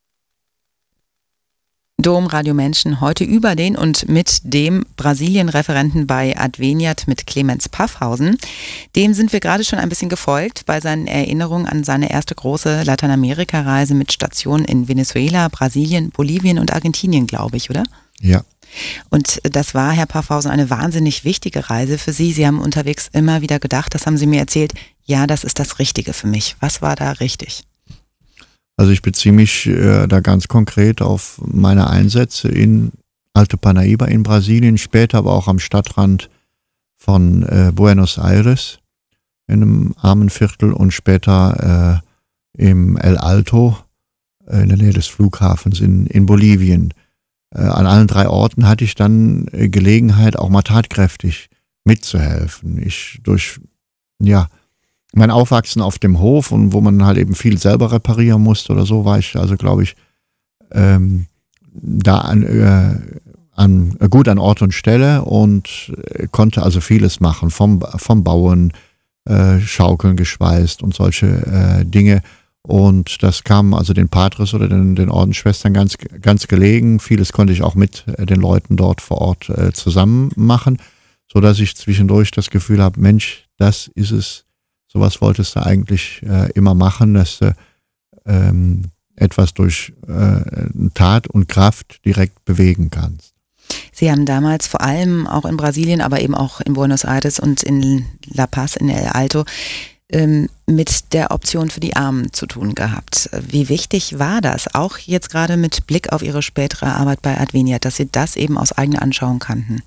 Domradio Menschen heute über den und mit dem Brasilien-Referenten bei Adveniat, mit Clemens Paffhausen. Dem sind wir gerade schon ein bisschen gefolgt bei seinen Erinnerungen an seine erste große Lateinamerika-Reise mit Stationen in Venezuela, Brasilien, Bolivien und Argentinien, glaube ich, oder? Ja. Und das war, Herr Paffhausen, eine wahnsinnig wichtige Reise für Sie. Sie haben unterwegs immer wieder gedacht, das haben Sie mir erzählt, ja, das ist das Richtige für mich. Was war da richtig? Also ich beziehe mich äh, da ganz konkret auf meine Einsätze in Alto Parnaíba in Brasilien, später aber auch am Stadtrand von äh, Buenos Aires, in einem armen Viertel, und später äh, im El Alto, äh, in der Nähe des Flughafens in, in Bolivien. äh, an allen drei Orten hatte ich dann äh, Gelegenheit, auch mal tatkräftig mitzuhelfen. Ich durch, ja, mein Aufwachsen auf dem Hof und wo man halt eben viel selber reparieren musste oder so, war ich also, glaube ich, ähm, da an, äh, an, äh, gut an Ort und Stelle und äh, konnte also vieles machen, vom, vom Bauen, äh, Schaukeln geschweißt und solche äh, Dinge. Und das kam also den Patres oder den, den Ordensschwestern ganz, ganz gelegen. Vieles konnte ich auch mit äh, den Leuten dort vor Ort äh, zusammen machen, so dass ich zwischendurch das Gefühl habe, Mensch, das ist es, sowas wolltest du eigentlich äh, immer machen, dass du ähm, etwas durch äh, Tat und Kraft direkt bewegen kannst. Sie haben damals vor allem auch in Brasilien, aber eben auch in Buenos Aires und in La Paz, in El Alto, ähm, mit der Option für die Armen zu tun gehabt. Wie wichtig war das, auch jetzt gerade mit Blick auf Ihre spätere Arbeit bei Adveniat, dass Sie das eben aus eigener Anschauung kannten?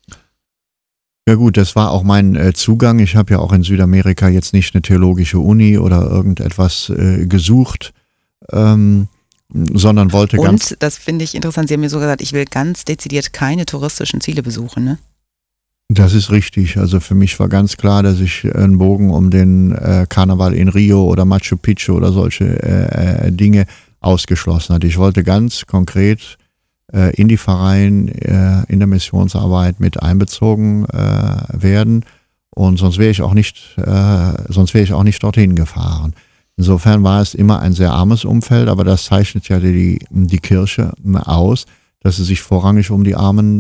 Ja gut, das war auch mein äh, Zugang. Ich habe ja auch in Südamerika jetzt nicht eine theologische Uni oder irgendetwas äh, gesucht, ähm, sondern wollte Und, ganz... Und, das finde ich interessant, Sie haben mir so gesagt, ich will ganz dezidiert keine touristischen Ziele besuchen, ne? Das ist richtig. Also für mich war ganz klar, dass ich einen Bogen um den äh, Karneval in Rio oder Machu Picchu oder solche äh, Dinge ausgeschlossen hatte. Ich wollte ganz konkret äh, in die Pfarreien, äh, in der Missionsarbeit mit einbezogen äh, werden und sonst wäre ich auch nicht, äh, sonst wäre ich auch nicht dorthin gefahren. Insofern war es immer ein sehr armes Umfeld, aber das zeichnet ja die, die Kirche aus, dass sie sich vorrangig um die Armen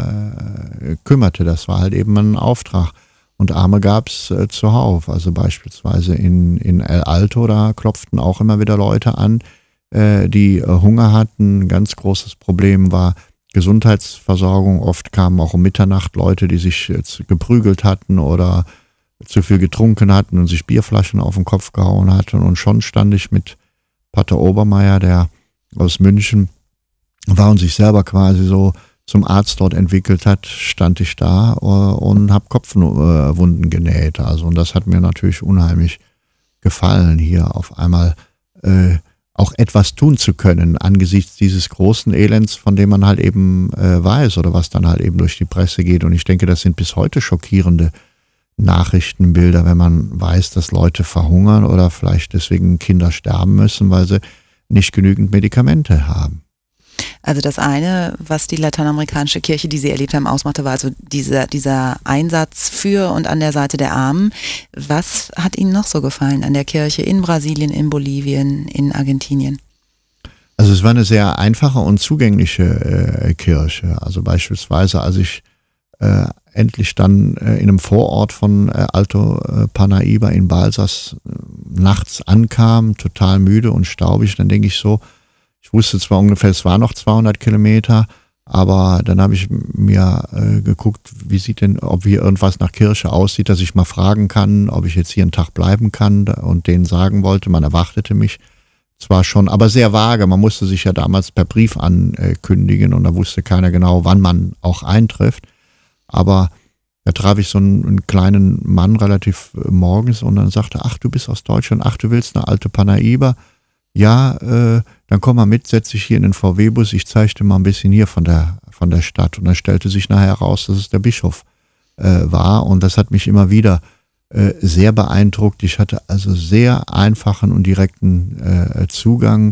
äh, kümmerte. Das war halt eben ein Auftrag. Und Arme gab es äh, zuhauf. Also beispielsweise in, in El Alto, da klopften auch immer wieder Leute an, äh, die äh, Hunger hatten. Ein ganz großes Problem war Gesundheitsversorgung. Oft kamen auch um Mitternacht Leute, die sich äh, geprügelt hatten oder zu viel getrunken hatten und sich Bierflaschen auf den Kopf gehauen hatten. Und schon stand ich mit Pater Obermeier, der aus München war und sich selber quasi so zum Arzt dort entwickelt hat, stand ich da und habe Kopfwunden genäht. Also und das hat mir natürlich unheimlich gefallen, hier auf einmal äh, auch etwas tun zu können angesichts dieses großen Elends, von dem man halt eben äh, weiß oder was dann halt eben durch die Presse geht. Und ich denke, das sind bis heute schockierende Nachrichtenbilder, wenn man weiß, dass Leute verhungern oder vielleicht deswegen Kinder sterben müssen, weil sie nicht genügend Medikamente haben. Also das eine, was die lateinamerikanische Kirche, die Sie erlebt haben, ausmachte, war also dieser, dieser Einsatz für und an der Seite der Armen. Was hat Ihnen noch so gefallen an der Kirche in Brasilien, in Bolivien, in Argentinien? Also es war eine sehr einfache und zugängliche äh, Kirche. Also beispielsweise, als ich äh, endlich dann äh, in einem Vorort von äh, Alto äh, Parnaíba in Balsas äh, nachts ankam, total müde und staubig, dann denke ich so, ich wusste zwar ungefähr, es war noch zweihundert Kilometer, aber dann habe ich mir äh, geguckt, wie sieht denn, ob hier irgendwas nach Kirche aussieht, dass ich mal fragen kann, ob ich jetzt hier einen Tag bleiben kann und denen sagen wollte, man erwartete mich zwar schon, aber sehr vage, man musste sich ja damals per Brief ankündigen und da wusste keiner genau, wann man auch eintrifft, aber da traf ich so einen, einen kleinen Mann relativ morgens und dann sagte, ach, du bist aus Deutschland, ach, du willst eine Alto Parnaíba, ja, äh, dann komm mal mit, setz dich hier in den V W-Bus, ich zeige dir mal ein bisschen hier von der, von der Stadt. Und dann stellte sich nachher heraus, dass es der Bischof äh, war und das hat mich immer wieder äh, sehr beeindruckt. Ich hatte also sehr einfachen und direkten äh, Zugang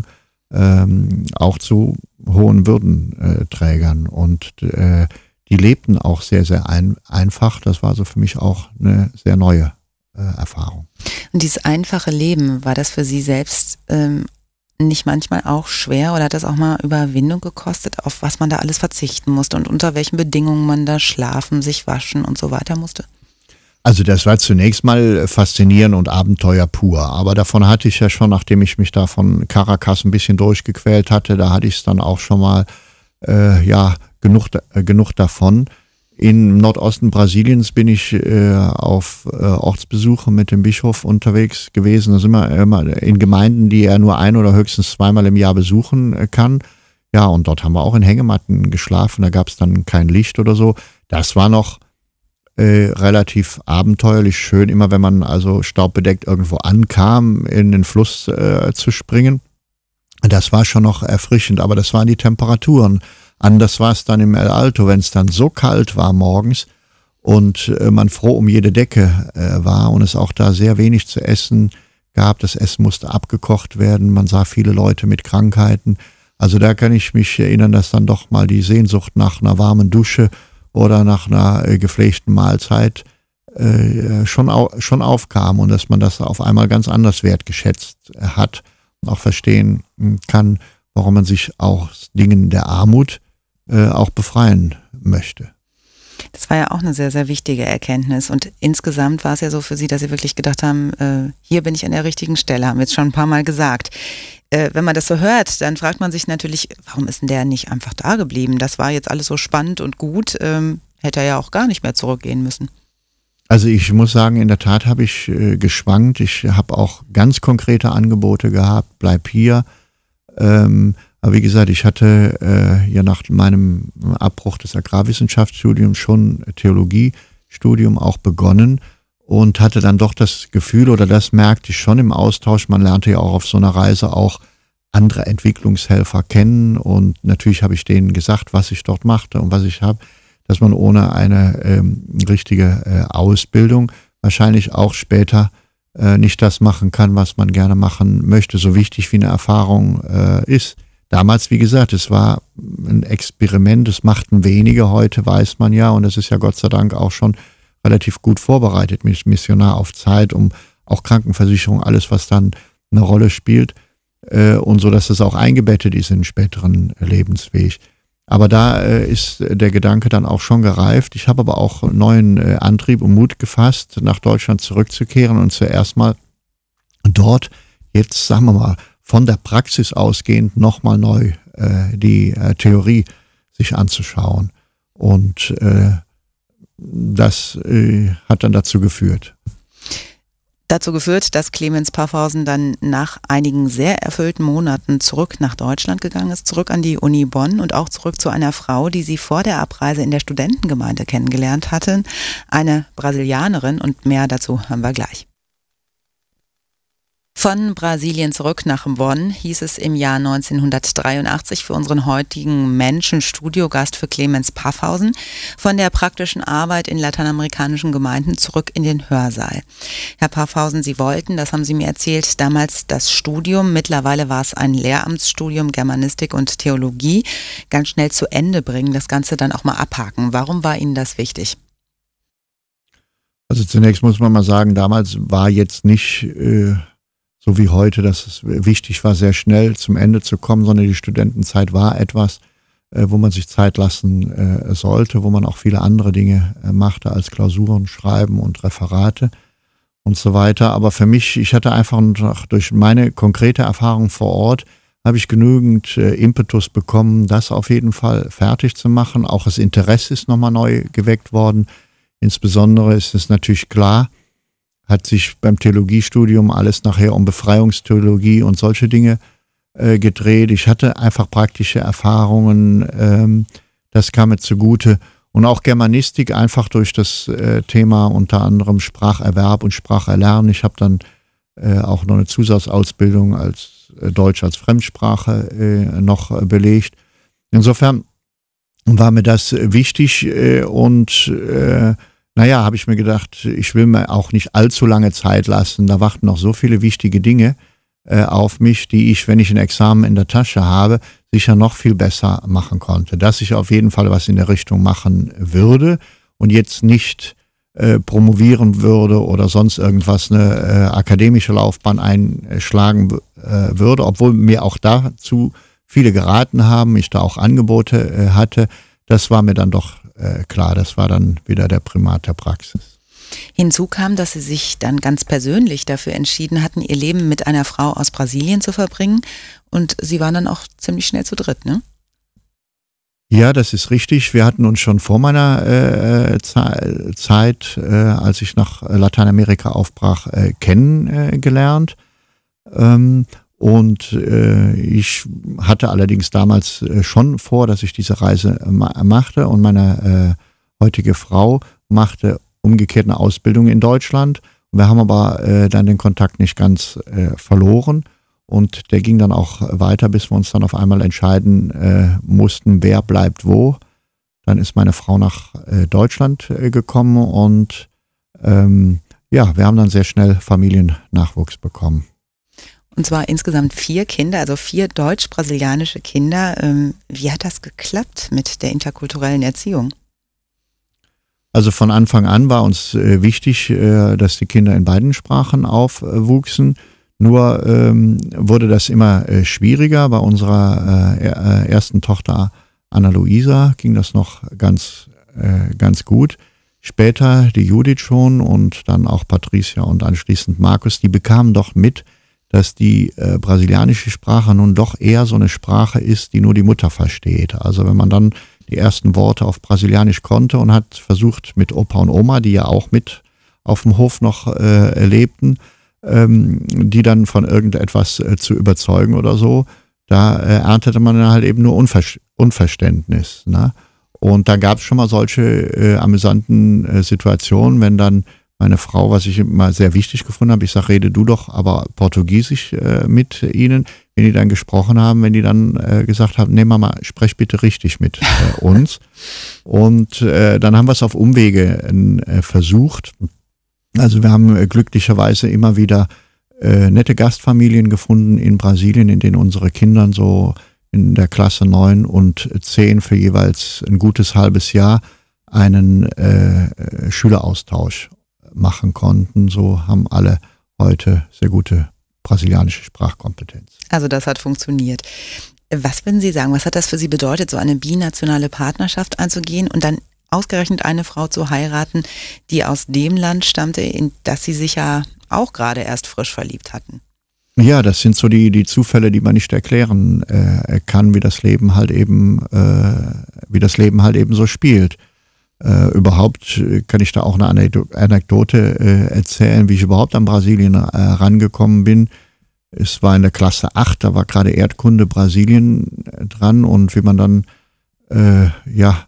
ähm, auch zu hohen Würdenträgern und äh, die lebten auch sehr, sehr ein, einfach. Das war so für mich auch eine sehr neue äh, Erfahrung. Und dieses einfache Leben, war das für Sie selbst ähm, nicht manchmal auch schwer oder hat das auch mal Überwindung gekostet, auf was man da alles verzichten musste und unter welchen Bedingungen man da schlafen, sich waschen und so weiter musste? Also das war zunächst mal faszinierend und Abenteuer pur, aber davon hatte ich ja schon, nachdem ich mich da von Caracas ein bisschen durchgequält hatte, da hatte ich es dann auch schon mal äh, ja genug, äh, genug davon. Im Nordosten Brasiliens bin ich äh, auf äh, Ortsbesuche mit dem Bischof unterwegs gewesen. Da sind wir immer in Gemeinden, die er nur ein oder höchstens zweimal im Jahr besuchen äh, kann. Ja, und dort haben wir auch in Hängematten geschlafen. Da gab es dann kein Licht oder so. Das war noch äh, relativ abenteuerlich schön, immer wenn man also staubbedeckt irgendwo ankam, in den Fluss äh, zu springen. Das war schon noch erfrischend, aber das waren die Temperaturen. Anders war es dann im El Alto, wenn es dann so kalt war morgens und äh, man froh um jede Decke äh, war und es auch da sehr wenig zu essen gab. Das Essen musste abgekocht werden, man sah viele Leute mit Krankheiten. Also da kann ich mich erinnern, dass dann doch mal die Sehnsucht nach einer warmen Dusche oder nach einer äh, gepflegten Mahlzeit äh, schon, au- schon aufkam und dass man das auf einmal ganz anders wertgeschätzt äh, hat und auch verstehen kann, warum man sich aus Dingen der Armut äh, auch befreien möchte. Das war ja auch eine sehr, sehr wichtige Erkenntnis und insgesamt war es ja so für Sie, dass Sie wirklich gedacht haben, äh, hier bin ich an der richtigen Stelle, haben wir jetzt schon ein paar Mal gesagt. Äh, wenn man das so hört, dann fragt man sich natürlich, warum ist denn der nicht einfach da geblieben? Das war jetzt alles so spannend und gut, ähm, hätte er ja auch gar nicht mehr zurückgehen müssen. Also ich muss sagen, in der Tat habe ich äh, geschwankt. Ich habe auch ganz konkrete Angebote gehabt, bleib hier. Ähm, aber wie gesagt, ich hatte äh, ja nach meinem Abbruch des Agrarwissenschaftsstudiums schon Theologiestudium auch begonnen und hatte dann doch das Gefühl, oder das merkte ich schon im Austausch, man lernte ja auch auf so einer Reise auch andere Entwicklungshelfer kennen und natürlich habe ich denen gesagt, was ich dort machte und was ich habe, dass man ohne eine ähm, richtige äh, Ausbildung wahrscheinlich auch später äh, nicht das machen kann, was man gerne machen möchte, so wichtig wie eine Erfahrung äh, ist. Damals, wie gesagt, es war ein Experiment, es machten wenige, heute weiß man ja, und es ist ja Gott sei Dank auch schon relativ gut vorbereitet mit Missionar auf Zeit, um auch Krankenversicherung, alles, was dann eine Rolle spielt, äh, und so, dass es auch eingebettet ist in den späteren Lebensweg. Aber da äh, ist der Gedanke dann auch schon gereift. Ich habe aber auch neuen äh, Antrieb und Mut gefasst, nach Deutschland zurückzukehren und zuerst mal dort jetzt, sagen wir mal, von der Praxis ausgehend nochmal neu äh, die äh, Theorie sich anzuschauen. Und äh, das äh, hat dann dazu geführt. Dazu geführt, dass Clemens Paffhausen dann nach einigen sehr erfüllten Monaten zurück nach Deutschland gegangen ist, zurück an die Uni Bonn und auch zurück zu einer Frau, die sie vor der Abreise in der Studentengemeinde kennengelernt hatten, eine Brasilianerin, und mehr dazu haben wir gleich. Von Brasilien zurück nach Bonn hieß es im Jahr neunzehnhundertdreiundachtzig für unseren heutigen Menschen-Studiogast für Clemens Paffhausen, von der praktischen Arbeit in lateinamerikanischen Gemeinden zurück in den Hörsaal. Herr Paffhausen, Sie wollten, das haben Sie mir erzählt, damals das Studium, mittlerweile war es ein Lehramtsstudium Germanistik und Theologie, ganz schnell zu Ende bringen, das Ganze dann auch mal abhaken. Warum war Ihnen das wichtig? Also zunächst muss man mal sagen, damals war jetzt nicht äh so wie heute, dass es wichtig war, sehr schnell zum Ende zu kommen, sondern die Studentenzeit war etwas, äh, wo man sich Zeit lassen äh, sollte, wo man auch viele andere Dinge äh, machte als Klausuren schreiben und Referate und so weiter. Aber für mich, ich hatte einfach noch durch meine konkrete Erfahrung vor Ort, habe ich genügend äh, Impetus bekommen, das auf jeden Fall fertig zu machen. Auch das Interesse ist nochmal neu geweckt worden. Insbesondere ist es natürlich klar, hat sich beim Theologiestudium alles nachher um Befreiungstheologie und solche Dinge äh, gedreht. Ich hatte einfach praktische Erfahrungen, ähm, das kam mir zugute. Und auch Germanistik einfach durch das äh, Thema unter anderem Spracherwerb und Spracherlernen. Ich habe dann äh, auch noch eine Zusatzausbildung als äh, Deutsch als Fremdsprache äh, noch äh, belegt. Insofern war mir das äh, wichtig äh, und äh, Naja, habe ich mir gedacht, ich will mir auch nicht allzu lange Zeit lassen. Da warten noch so viele wichtige Dinge äh, auf mich, die ich, wenn ich ein Examen in der Tasche habe, sicher noch viel besser machen konnte. Dass ich auf jeden Fall was in der Richtung machen würde und jetzt nicht äh, promovieren würde oder sonst irgendwas, eine äh, akademische Laufbahn einschlagen äh, würde, obwohl mir auch dazu viele geraten haben, ich da auch Angebote äh, hatte. Das war mir dann doch äh, klar, das war dann wieder der Primat der Praxis. Hinzu kam, dass Sie sich dann ganz persönlich dafür entschieden hatten, Ihr Leben mit einer Frau aus Brasilien zu verbringen, und Sie waren dann auch ziemlich schnell zu dritt, ne? Ja, das ist richtig. Wir hatten uns schon vor meiner äh, Zeit, äh, als ich nach Lateinamerika aufbrach, äh, kennengelernt. Ähm, Und äh, ich hatte allerdings damals äh, schon vor, dass ich diese Reise ma- machte. Und meine äh, heutige Frau machte umgekehrt eine Ausbildung in Deutschland. Wir haben aber äh, dann den Kontakt nicht ganz äh, verloren. Und der ging dann auch weiter, bis wir uns dann auf einmal entscheiden äh, mussten, wer bleibt wo. Dann ist meine Frau nach äh, Deutschland äh, gekommen und ähm, ja, wir haben dann sehr schnell Familiennachwuchs bekommen. Und zwar insgesamt vier Kinder, also vier deutsch-brasilianische Kinder. Ähm, wie hat das geklappt mit der interkulturellen Erziehung? Also von Anfang an war uns äh, wichtig, äh, dass die Kinder in beiden Sprachen aufwuchsen. Nur ähm, wurde das immer äh, schwieriger. Bei unserer äh, ersten Tochter Anna-Luisa ging das noch ganz, äh, ganz gut. Später die Judith schon und dann auch Patricia und anschließend Markus, die bekamen doch mit, dass die äh, brasilianische Sprache nun doch eher so eine Sprache ist, die nur die Mutter versteht. Also wenn man dann die ersten Worte auf Brasilianisch konnte und hat versucht mit Opa und Oma, die ja auch mit auf dem Hof noch äh, lebten, ähm, die dann von irgendetwas äh, zu überzeugen oder so, da äh, erntete man dann halt eben nur Unver- Unverständnis. Ne? Und da gab es schon mal solche äh, amüsanten äh, Situationen, wenn dann meine Frau, was ich immer sehr wichtig gefunden habe, ich sage, rede du doch aber Portugiesisch äh, mit ihnen, wenn die dann gesprochen haben, wenn die dann äh, gesagt haben, nee Mama, sprech bitte richtig mit äh, uns. Und äh, dann haben wir es auf Umwege äh, versucht. Also wir haben äh, glücklicherweise immer wieder äh, nette Gastfamilien gefunden in Brasilien, in denen unsere Kinder so in der Klasse neun und zehn für jeweils ein gutes halbes Jahr einen äh, Schüleraustausch machen konnten. So haben alle heute sehr gute brasilianische Sprachkompetenz. Also das hat funktioniert. Was würden Sie sagen, was hat das für Sie bedeutet, so eine binationale Partnerschaft einzugehen und dann ausgerechnet eine Frau zu heiraten, die aus dem Land stammte, in das Sie sich ja auch gerade erst frisch verliebt hatten? Ja, das sind so die, die Zufälle, die man nicht erklären äh, kann, wie das Leben halt eben, äh, wie das Leben halt eben so spielt. Äh, überhaupt kann ich da auch eine Anekdote äh, erzählen, wie ich überhaupt an Brasilien äh, rangekommen bin. Es war in der Klasse acht, da war gerade Erdkunde Brasilien dran und wie man dann äh, ja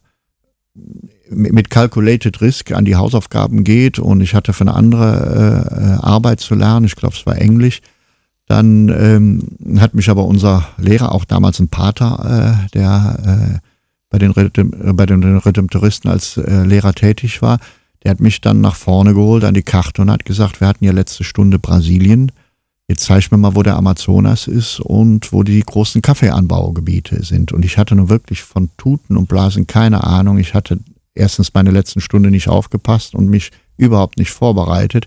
mit, mit Calculated Risk an die Hausaufgaben geht und ich hatte für eine andere äh, Arbeit zu lernen, ich glaube es war Englisch, dann ähm, hat mich aber unser Lehrer, auch damals ein Pater, äh, der äh, bei den Rhythm, bei den Rhythmtouristen als äh, Lehrer tätig war, der hat mich dann nach vorne geholt an die Karte und hat gesagt, wir hatten ja letzte Stunde Brasilien, jetzt zeig mir mal, wo der Amazonas ist und wo die großen Kaffeeanbaugebiete sind. Und ich hatte nun wirklich von Tuten und Blasen keine Ahnung. Ich hatte erstens meine letzten Stunde nicht aufgepasst und mich überhaupt nicht vorbereitet.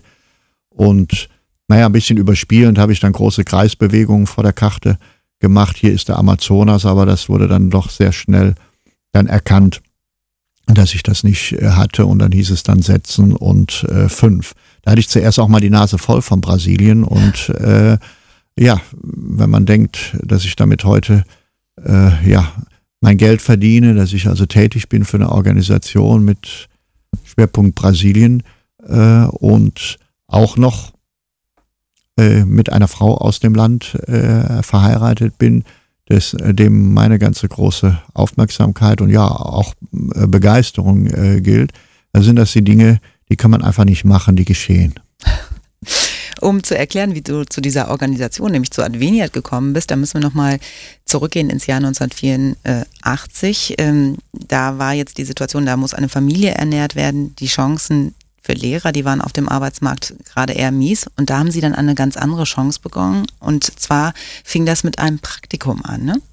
Und naja, ein bisschen überspielend habe ich dann große Kreisbewegungen vor der Karte gemacht. Hier ist der Amazonas, aber das wurde dann doch sehr schnell dann erkannt, dass ich das nicht äh, hatte und dann hieß es dann setzen und äh, fünf. Da hatte ich zuerst auch mal die Nase voll von Brasilien und äh, ja, wenn man denkt, dass ich damit heute äh, ja mein Geld verdiene, dass ich also tätig bin für eine Organisation mit Schwerpunkt Brasilien äh, und auch noch äh, mit einer Frau aus dem Land äh, verheiratet bin, Des, dem meine ganze große Aufmerksamkeit und ja auch äh, Begeisterung äh, gilt, dann sind das die Dinge, die kann man einfach nicht machen, die geschehen. Um zu erklären, wie du zu dieser Organisation, nämlich zu Adveniat gekommen bist, da müssen wir nochmal zurückgehen ins Jahr neunzehnhundertvierundachtzig. Ähm, da war jetzt die Situation, da muss eine Familie ernährt werden, die Chancen für Lehrer, die waren auf dem Arbeitsmarkt gerade eher mies und da haben sie dann eine ganz andere Chance bekommen und zwar fing das mit einem Praktikum an, ne?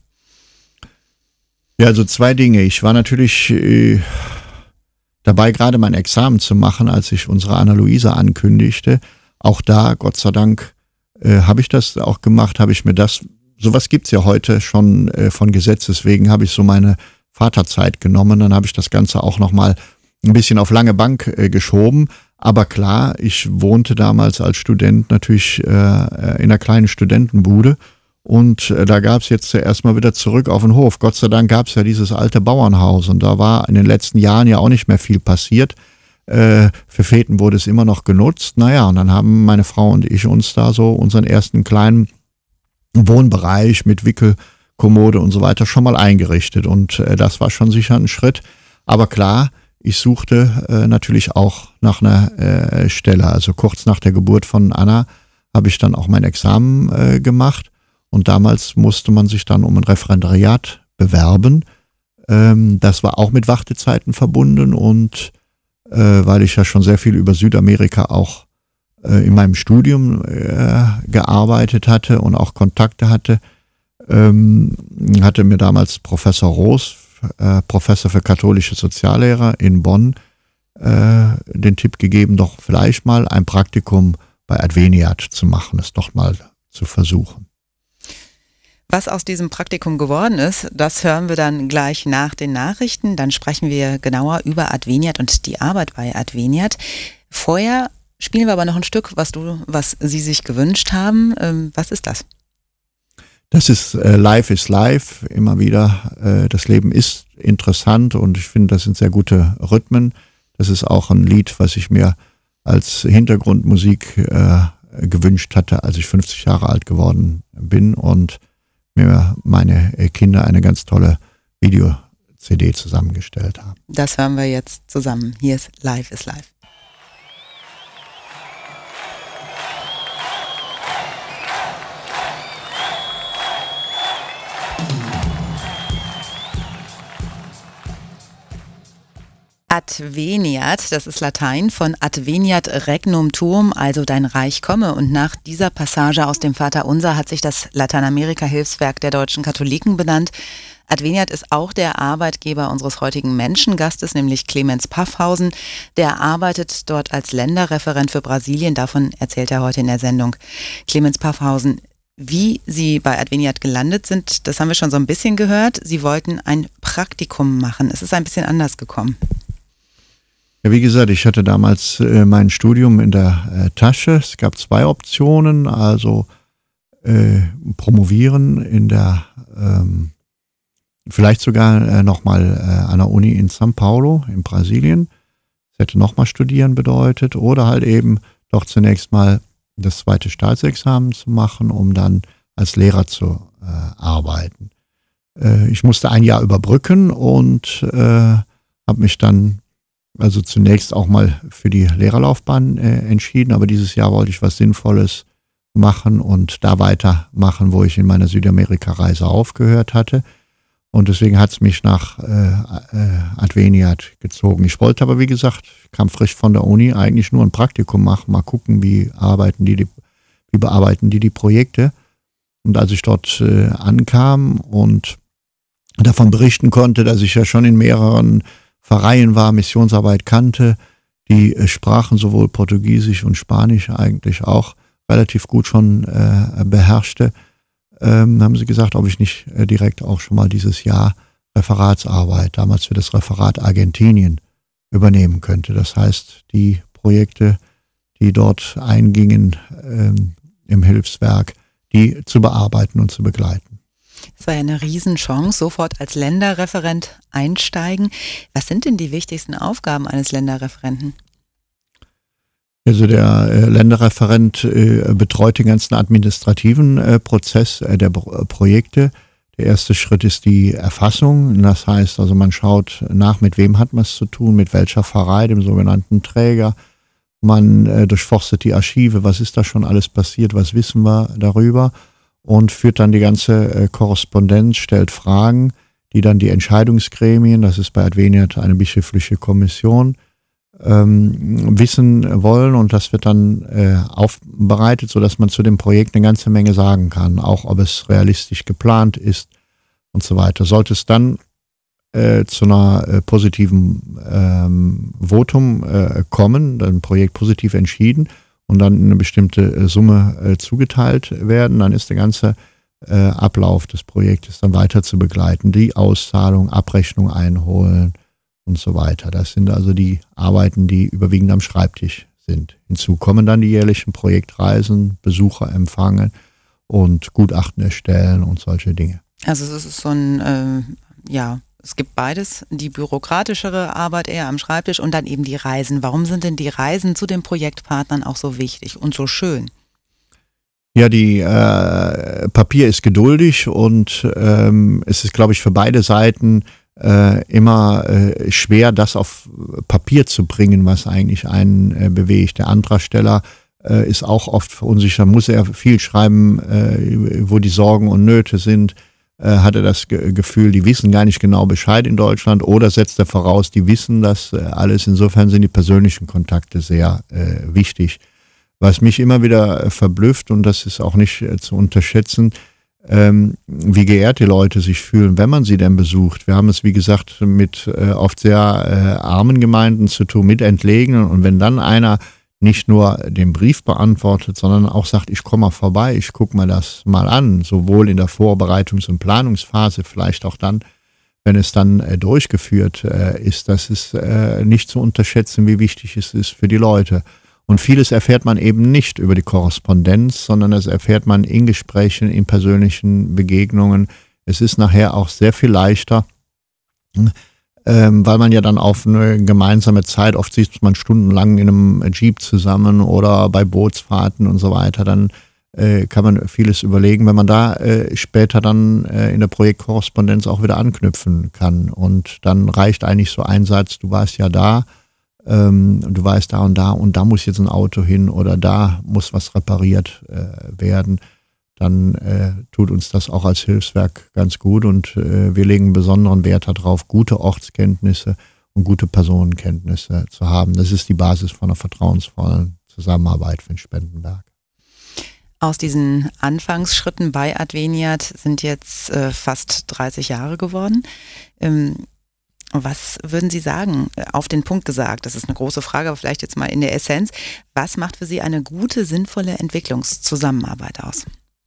Ja, also zwei Dinge. Ich war natürlich äh, dabei, gerade mein Examen zu machen, als ich unsere Anna-Luisa ankündigte. Auch da, Gott sei Dank, äh, habe ich das auch gemacht, habe ich mir das, sowas gibt's ja heute schon äh, von Gesetzes wegen, habe ich so meine Vaterzeit genommen, dann habe ich das Ganze auch nochmal ein bisschen auf lange Bank äh, geschoben, aber klar, ich wohnte damals als Student natürlich äh, in einer kleinen Studentenbude und äh, da gab es jetzt erstmal wieder zurück auf den Hof. Gott sei Dank gab es ja dieses alte Bauernhaus und da war in den letzten Jahren ja auch nicht mehr viel passiert. Äh, für Feten wurde es immer noch genutzt. Naja, und dann haben meine Frau und ich uns da so unseren ersten kleinen Wohnbereich mit Wickelkommode und so weiter schon mal eingerichtet und äh, das war schon sicher ein Schritt. Aber klar, ich suchte äh, natürlich auch nach einer äh, Stelle. Also kurz nach der Geburt von Anna habe ich dann auch mein Examen äh, gemacht Und damals musste man sich dann um ein Referendariat bewerben. Ähm, das war auch mit Wartezeiten verbunden und äh, weil ich ja schon sehr viel über Südamerika auch äh, in meinem Studium äh, gearbeitet hatte und auch Kontakte hatte, ähm, hatte mir damals Professor Roos, äh, Professor für katholische Soziallehre in Bonn, äh, den Tipp gegeben, doch vielleicht mal ein Praktikum bei Adveniat zu machen, es doch mal zu versuchen. Was aus diesem Praktikum geworden ist, das hören wir dann gleich nach den Nachrichten. Dann sprechen wir genauer über Adveniat und die Arbeit bei Adveniat. Vorher spielen wir aber noch ein Stück, was du, was Sie sich gewünscht haben. Ähm, was ist das? Das ist äh, Life is Life, immer wieder. Äh, das Leben ist interessant und ich finde, das sind sehr gute Rhythmen. Das ist auch ein Lied, was ich mir als Hintergrundmusik äh, gewünscht hatte, als ich fünfzig Jahre alt geworden bin und mir meine Kinder eine ganz tolle Video-C D zusammengestellt haben. Das hören wir jetzt zusammen. Hier ist Life is Life. Adveniat, das ist Latein von Adveniat regnum tuum, also dein Reich komme. Und nach dieser Passage aus dem Vaterunser hat sich das Lateinamerika-Hilfswerk der deutschen Katholiken benannt. Adveniat ist auch der Arbeitgeber unseres heutigen Menschengastes, nämlich Clemens Paffhausen. Der arbeitet dort als Länderreferent für Brasilien. Davon erzählt er heute in der Sendung. Clemens Paffhausen, wie Sie bei Adveniat gelandet sind, das haben wir schon so ein bisschen gehört. Sie wollten ein Praktikum machen. Es ist ein bisschen anders gekommen. Ja, wie gesagt, ich hatte damals äh, mein Studium in der äh, Tasche. Es gab zwei Optionen, also äh, promovieren in der, ähm, vielleicht sogar äh, nochmal äh, an der Uni in São Paulo in Brasilien. Es hätte nochmal studieren bedeutet oder halt eben doch zunächst mal das zweite Staatsexamen zu machen, um dann als Lehrer zu äh, arbeiten. Äh, ich musste ein Jahr überbrücken und äh, habe mich dann also zunächst auch mal für die Lehrerlaufbahn äh, entschieden, aber dieses Jahr wollte ich was Sinnvolles machen und da weitermachen, wo ich in meiner Südamerika-Reise aufgehört hatte. Und deswegen hat es mich nach äh, äh, Adveniat gezogen. Ich wollte aber, wie gesagt, kam frisch von der Uni, eigentlich nur ein Praktikum machen, mal gucken, wie arbeiten die, die wie bearbeiten die die Projekte. Und als ich dort äh, ankam und davon berichten konnte, dass ich ja schon in mehreren Vereinen war, Missionsarbeit kannte, die äh, sprachen sowohl Portugiesisch und Spanisch eigentlich auch relativ gut schon äh, beherrschte, ähm, haben sie gesagt, ob ich nicht äh, direkt auch schon mal dieses Jahr Referatsarbeit, damals für das Referat Argentinien, übernehmen könnte. Das heißt, die Projekte, die dort eingingen ähm, im Hilfswerk, die zu bearbeiten und zu begleiten. Es war ja eine Riesenchance, sofort als Länderreferent einsteigen. Was sind denn die wichtigsten Aufgaben eines Länderreferenten? Also der äh, Länderreferent äh, betreut den ganzen administrativen äh, Prozess äh, der Pro- Projekte. Der erste Schritt ist die Erfassung. Das heißt, also man schaut nach, mit wem hat man es zu tun, mit welcher Pfarrei, dem sogenannten Träger. Man äh, durchforstet die Archive, was ist da schon alles passiert, was wissen wir darüber und führt dann die ganze äh, Korrespondenz, stellt Fragen, die dann die Entscheidungsgremien, das ist bei Adveniat eine bischöfliche Kommission, ähm, wissen wollen und das wird dann äh, aufbereitet, sodass man zu dem Projekt eine ganze Menge sagen kann, auch ob es realistisch geplant ist und so weiter. Sollte es dann äh, zu einer äh, positiven ähm, Votum äh, kommen, dann ein Projekt positiv entschieden und dann eine bestimmte äh, Summe äh, zugeteilt werden, dann ist der ganze äh, Ablauf des Projektes dann weiter zu begleiten, die Auszahlung, Abrechnung einholen und so weiter. Das sind also die Arbeiten, die überwiegend am Schreibtisch sind. Hinzu kommen dann die jährlichen Projektreisen, Besucher empfangen und Gutachten erstellen und solche Dinge. Also es ist so ein, äh, ja, es gibt beides, die bürokratischere Arbeit eher am Schreibtisch und dann eben die Reisen. Warum sind denn die Reisen zu den Projektpartnern auch so wichtig und so schön? Ja, die äh, Papier ist geduldig und ähm, es ist, glaube ich, für beide Seiten äh, immer äh, schwer, das auf Papier zu bringen, was eigentlich einen äh, bewegt. Der Antragsteller äh, ist auch oft verunsichert. Muss er viel schreiben, äh, wo die Sorgen und Nöte sind? Äh, hat er das Ge- Gefühl, die wissen gar nicht genau Bescheid in Deutschland? Oder setzt er voraus, die wissen das äh, alles? Insofern sind die persönlichen Kontakte sehr äh, wichtig. Was mich immer wieder äh, verblüfft, und das ist auch nicht äh, zu unterschätzen, ähm, wie geehrt die Leute sich fühlen, wenn man sie denn besucht. Wir haben es, wie gesagt, mit äh, oft sehr äh, armen Gemeinden zu tun, mit Entlegenen. Und wenn dann einer nicht nur den Brief beantwortet, sondern auch sagt, ich komme mal vorbei, ich gucke mir das mal an, sowohl in der Vorbereitungs- und Planungsphase, vielleicht auch dann, wenn es dann äh, durchgeführt äh, ist, das ist äh, nicht zu unterschätzen, wie wichtig es ist für die Leute. Und vieles erfährt man eben nicht über die Korrespondenz, sondern das erfährt man in Gesprächen, in persönlichen Begegnungen. Es ist nachher auch sehr viel leichter, ähm, weil man ja dann auf eine gemeinsame Zeit, oft sitzt man stundenlang in einem Jeep zusammen oder bei Bootsfahrten und so weiter, dann äh, kann man vieles überlegen, wenn man da äh, später dann äh, in der Projektkorrespondenz auch wieder anknüpfen kann. Und dann reicht eigentlich so ein Satz, du warst ja da, Ähm, du weißt da und da und da muss jetzt ein Auto hin oder da muss was repariert äh, werden, dann äh, tut uns das auch als Hilfswerk ganz gut und äh, wir legen besonderen Wert darauf, gute Ortskenntnisse und gute Personenkenntnisse zu haben. Das ist die Basis von einer vertrauensvollen Zusammenarbeit für den Spendenberg. Aus diesen Anfangsschritten bei Adveniat sind jetzt äh, fast dreißig Jahre geworden. Ähm, Was würden Sie sagen, auf den Punkt gesagt, das ist eine große Frage, aber vielleicht jetzt mal in der Essenz, was macht für Sie eine gute, sinnvolle Entwicklungszusammenarbeit aus?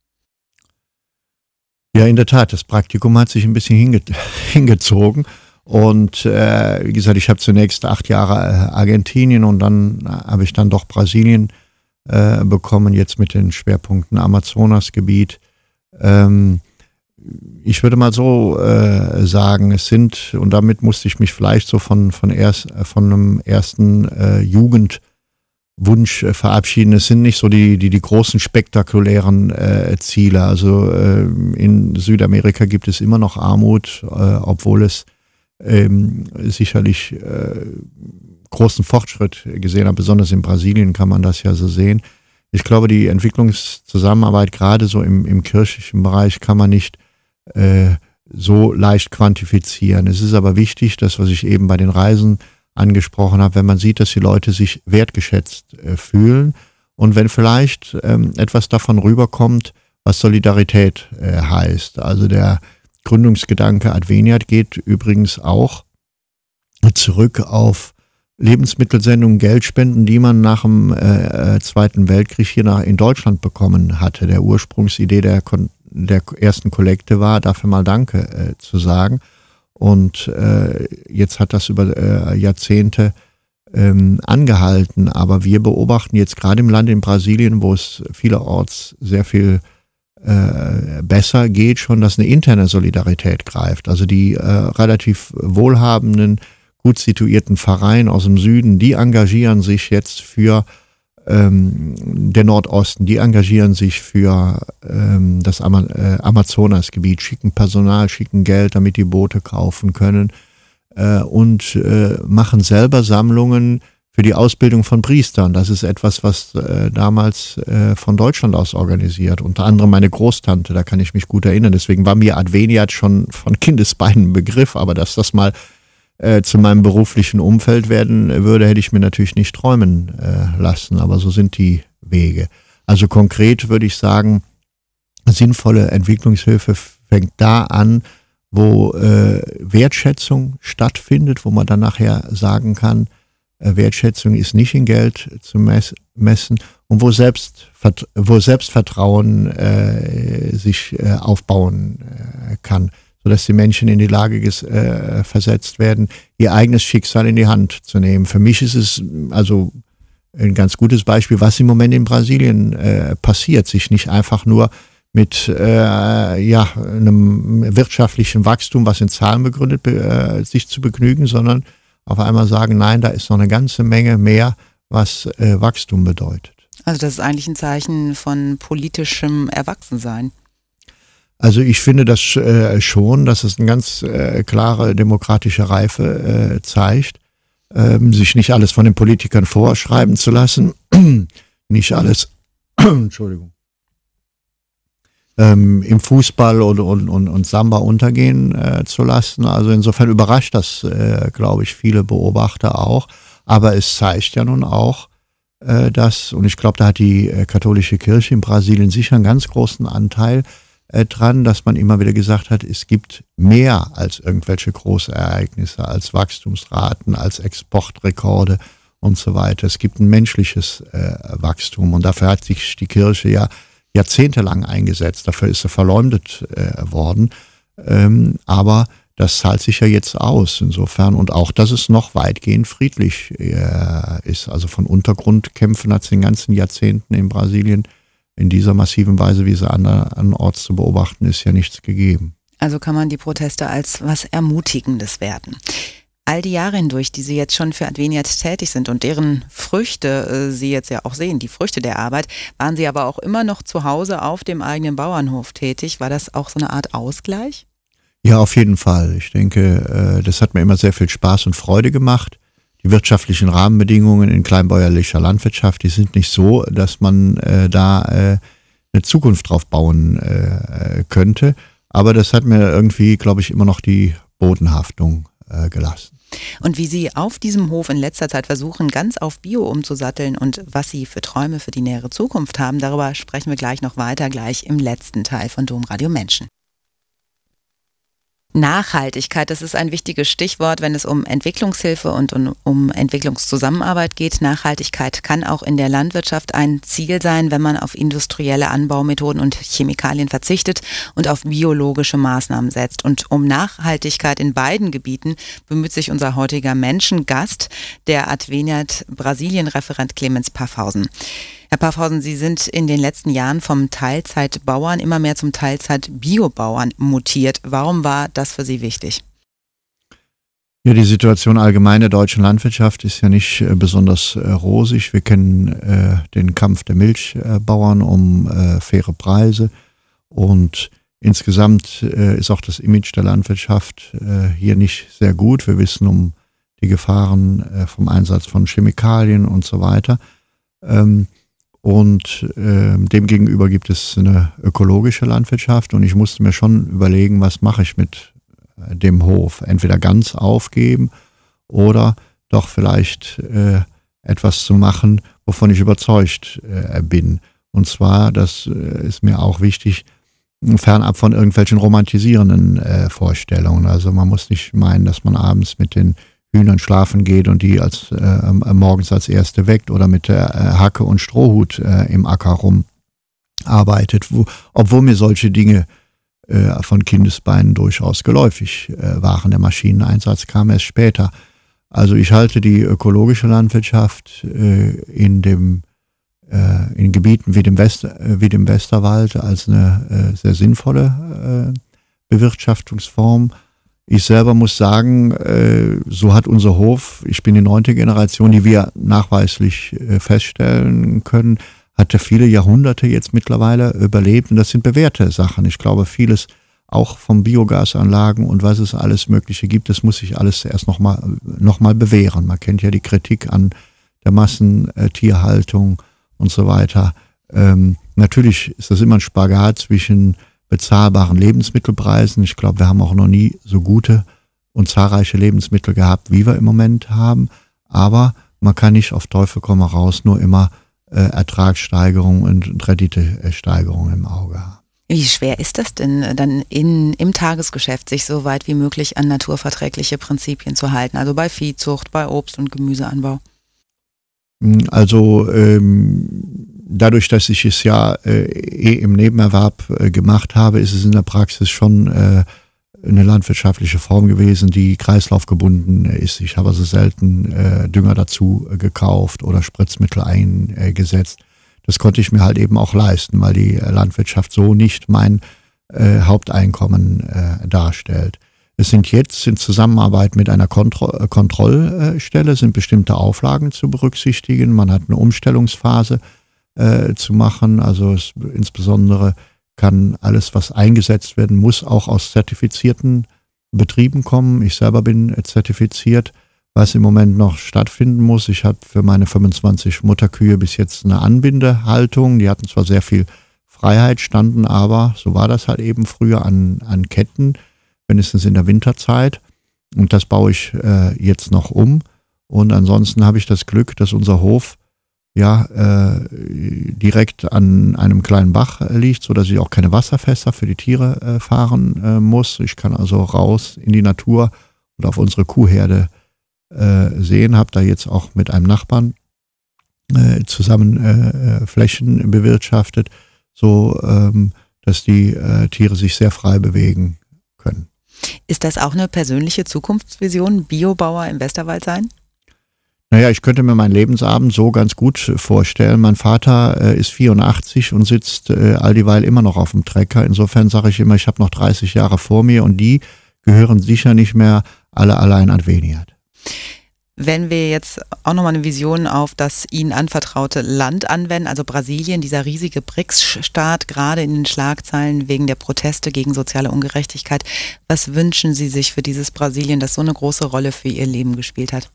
Ja, in der Tat, das Praktikum hat sich ein bisschen hinge- hingezogen und äh, wie gesagt, ich habe zunächst acht Jahre äh, Argentinien und dann äh, habe ich dann doch Brasilien äh, bekommen, jetzt mit den Schwerpunkten Amazonasgebiet. Ähm, Ich würde mal so äh, sagen, es sind, und damit musste ich mich vielleicht so von, von, erst, von einem ersten äh, Jugendwunsch äh, verabschieden. Es sind nicht so die, die, die großen spektakulären äh, Ziele. Also äh, in Südamerika gibt es immer noch Armut, äh, obwohl es ähm, sicherlich äh, großen Fortschritt gesehen hat. Besonders in Brasilien kann man das ja so sehen. Ich glaube, die Entwicklungszusammenarbeit gerade so im, im kirchlichen Bereich kann man nicht Äh, so leicht quantifizieren. Es ist aber wichtig, das, was ich eben bei den Reisen angesprochen habe, wenn man sieht, dass die Leute sich wertgeschätzt äh, fühlen und wenn vielleicht ähm, etwas davon rüberkommt, was Solidarität äh, heißt. Also der Gründungsgedanke Adveniat geht übrigens auch zurück auf Lebensmittelsendungen, Geldspenden, die man nach dem äh, Zweiten Weltkrieg hier nach, in Deutschland bekommen hatte. Der Ursprungsidee der Kon- der ersten Kollekte war, dafür mal Danke äh, zu sagen. Und äh, jetzt hat das über äh, Jahrzehnte ähm, angehalten. Aber wir beobachten jetzt gerade im Land in Brasilien, wo es vielerorts sehr viel äh, besser geht, schon, dass eine interne Solidarität greift. Also die äh, relativ wohlhabenden, gut situierten Vereine aus dem Süden, die engagieren sich jetzt für ähm, den Nordosten, die engagieren sich für ähm, das Ama- äh, Amazonasgebiet, schicken Personal, schicken Geld, damit die Boote kaufen können äh, und äh, machen selber Sammlungen für die Ausbildung von Priestern. Das ist etwas, was äh, damals äh, von Deutschland aus organisiert. Unter anderem meine Großtante, da kann ich mich gut erinnern. Deswegen war mir Adveniat schon von Kindesbeinen ein Begriff, aber dass das mal Äh, zu meinem beruflichen Umfeld werden würde, hätte ich mir natürlich nicht träumen äh, lassen, aber so sind die Wege. Also konkret würde ich sagen, sinnvolle Entwicklungshilfe fängt da an, wo äh, Wertschätzung stattfindet, wo man dann nachher sagen kann, äh, Wertschätzung ist nicht in Geld zu mess- messen und wo, selbst, wo Selbstvertrauen äh, sich äh, aufbauen äh, kann, sodass die Menschen in die Lage ges, äh, versetzt werden, ihr eigenes Schicksal in die Hand zu nehmen. Für mich ist es also ein ganz gutes Beispiel, was im Moment in Brasilien äh, passiert, sich nicht einfach nur mit äh, ja, einem wirtschaftlichen Wachstum, was in Zahlen begründet, äh, sich zu begnügen, sondern auf einmal sagen, nein, da ist noch eine ganze Menge mehr, was äh, Wachstum bedeutet. Also das ist eigentlich ein Zeichen von politischem Erwachsensein. Also ich finde das äh, schon, dass es eine ganz äh, klare demokratische Reife äh, zeigt, ähm, sich nicht alles von den Politikern vorschreiben zu lassen, nicht alles, Entschuldigung, ähm, im Fußball und, und, und, und Samba untergehen äh, zu lassen. Also insofern überrascht das, äh, glaube ich, viele Beobachter auch. Aber es zeigt ja nun auch, äh, dass, und ich glaube, da hat die äh, katholische Kirche in Brasilien sicher einen ganz großen Anteil äh, dran, dass man immer wieder gesagt hat, es gibt mehr als irgendwelche Großereignisse, als Wachstumsraten, als Exportrekorde und so weiter. Es gibt ein menschliches äh, Wachstum und dafür hat sich die Kirche ja jahrzehntelang eingesetzt. Dafür ist sie verleumdet äh, worden. Ähm, aber das zahlt sich ja jetzt aus insofern. Und auch, dass es noch weitgehend friedlich äh, ist. Also von Untergrundkämpfen hat es in den ganzen Jahrzehnten in Brasilien in dieser massiven Weise, wie sie andernorts zu beobachten ist, ja nichts gegeben. Also kann man die Proteste als was Ermutigendes werten. All die Jahre hindurch, die Sie jetzt schon für Adveniat tätig sind und deren Früchte äh, Sie jetzt ja auch sehen, die Früchte der Arbeit, waren Sie aber auch immer noch zu Hause auf dem eigenen Bauernhof tätig. War das auch so eine Art Ausgleich? Ja, auf jeden Fall. Ich denke, äh, das hat mir immer sehr viel Spaß und Freude gemacht. Die wirtschaftlichen Rahmenbedingungen in kleinbäuerlicher Landwirtschaft, die sind nicht so, dass man äh, da äh, eine Zukunft drauf bauen äh, könnte. Aber das hat mir irgendwie, glaube ich, immer noch die Bodenhaftung äh, gelassen. Und wie Sie auf diesem Hof in letzter Zeit versuchen, ganz auf Bio umzusatteln und was Sie für Träume für die nähere Zukunft haben, darüber sprechen wir gleich noch weiter, gleich im letzten Teil von Domradio Menschen. Nachhaltigkeit, das ist ein wichtiges Stichwort, wenn es um Entwicklungshilfe und um Entwicklungszusammenarbeit geht. Nachhaltigkeit kann auch in der Landwirtschaft ein Ziel sein, wenn man auf industrielle Anbaumethoden und Chemikalien verzichtet und auf biologische Maßnahmen setzt. Und um Nachhaltigkeit in beiden Gebieten bemüht sich unser heutiger Menschengast, der Adveniat Brasilien-Referent Clemens Paffhausen. Herr Paffhausen, Sie sind in den letzten Jahren vom Teilzeitbauern immer mehr zum Teilzeit-Biobauern mutiert. Warum war das für Sie wichtig? Ja, die Situation allgemein der deutschen Landwirtschaft ist ja nicht äh, besonders äh, rosig. Wir kennen äh, den Kampf der Milchbauern äh, um äh, faire Preise und insgesamt äh, ist auch das Image der Landwirtschaft äh, hier nicht sehr gut. Wir wissen um die Gefahren äh, vom Einsatz von Chemikalien und so weiter. Ähm, Und äh, demgegenüber gibt es eine ökologische Landwirtschaft und ich musste mir schon überlegen, was mache ich mit äh, dem Hof? Entweder ganz aufgeben oder doch vielleicht äh, etwas zu machen, wovon ich überzeugt äh, bin. Und zwar, das äh, ist mir auch wichtig, fernab von irgendwelchen romantisierenden äh, Vorstellungen. Also man muss nicht meinen, dass man abends mit den Hühnern schlafen geht und die als äh, morgens als erste weckt oder mit der äh, Hacke und Strohhut äh, im Acker rumarbeitet, wo, obwohl mir solche Dinge äh, von Kindesbeinen durchaus geläufig äh, waren. Der Maschineneinsatz kam erst später. Also ich halte die ökologische Landwirtschaft äh, in dem äh, in Gebieten wie dem, West, äh, wie dem Westerwald als eine äh, sehr sinnvolle äh, Bewirtschaftungsform. Ich selber muss sagen, äh, so hat unser Hof, ich bin die neunte Generation, die wir nachweislich äh, feststellen können, hat er viele Jahrhunderte jetzt mittlerweile überlebt und das sind bewährte Sachen. Ich glaube, vieles auch von Biogasanlagen und was es alles Mögliche gibt, das muss sich alles erst nochmal noch mal bewähren. Man kennt ja die Kritik an der Massentierhaltung und so weiter. Ähm, natürlich ist das immer ein Spagat zwischen bezahlbaren Lebensmittelpreisen. Ich glaube, wir haben auch noch nie so gute und zahlreiche Lebensmittel gehabt, wie wir im Moment haben. Aber man kann nicht auf Teufel komm raus nur immer äh, Ertragssteigerung und Renditesteigerung im Auge haben. Wie schwer ist das denn dann in, im Tagesgeschäft, sich so weit wie möglich an naturverträgliche Prinzipien zu halten? Also bei Viehzucht, bei Obst- und Gemüseanbau? Also ähm, dadurch, dass ich es ja äh, eh im Nebenerwerb äh, gemacht habe, ist es in der Praxis schon äh, eine landwirtschaftliche Form gewesen, die kreislaufgebunden ist. Ich habe also selten äh, Dünger dazu äh, gekauft oder Spritzmittel eingesetzt. Das konnte ich mir halt eben auch leisten, weil die Landwirtschaft so nicht mein äh, Haupteinkommen äh, darstellt. Es sind jetzt in Zusammenarbeit mit einer Kontro- Kontrollstelle sind bestimmte Auflagen zu berücksichtigen. Man hat eine Umstellungsphase äh, zu machen. Also es, insbesondere kann alles, was eingesetzt werden muss, auch aus zertifizierten Betrieben kommen. Ich selber bin zertifiziert was im Moment noch stattfinden muss. Ich habe für meine fünfundzwanzig Mutterkühe bis jetzt eine Anbindehaltung. Die hatten zwar sehr viel Freiheit, standen aber, so war das halt eben früher, an, an Ketten, wenigstens in der Winterzeit. Und das baue ich äh, jetzt noch um. Und ansonsten habe ich das Glück, dass unser Hof ja äh, direkt an einem kleinen Bach liegt, sodass ich auch keine Wasserfässer für die Tiere äh, fahren äh, muss. Ich kann also raus in die Natur und auf unsere Kuhherde äh, sehen. Habe da jetzt auch mit einem Nachbarn äh, zusammen äh, Flächen bewirtschaftet, so ähm, dass die äh, Tiere sich sehr frei bewegen können. Ist das auch eine persönliche Zukunftsvision, Biobauer im Westerwald sein? Naja, ich könnte mir meinen Lebensabend so ganz gut vorstellen. Mein Vater äh, ist vierundachtzig und sitzt äh, all dieweil immer noch auf dem Trecker. Insofern sage ich immer, ich habe noch dreißig Jahre vor mir und die gehören sicher nicht mehr alle allein Adveniat. Wenn wir jetzt auch nochmal eine Vision auf das Ihnen anvertraute Land anwenden, also Brasilien, dieser riesige B R I C S-Staat, gerade in den Schlagzeilen wegen der Proteste gegen soziale Ungerechtigkeit. Was wünschen Sie sich für dieses Brasilien, das so eine große Rolle für Ihr Leben gespielt hat?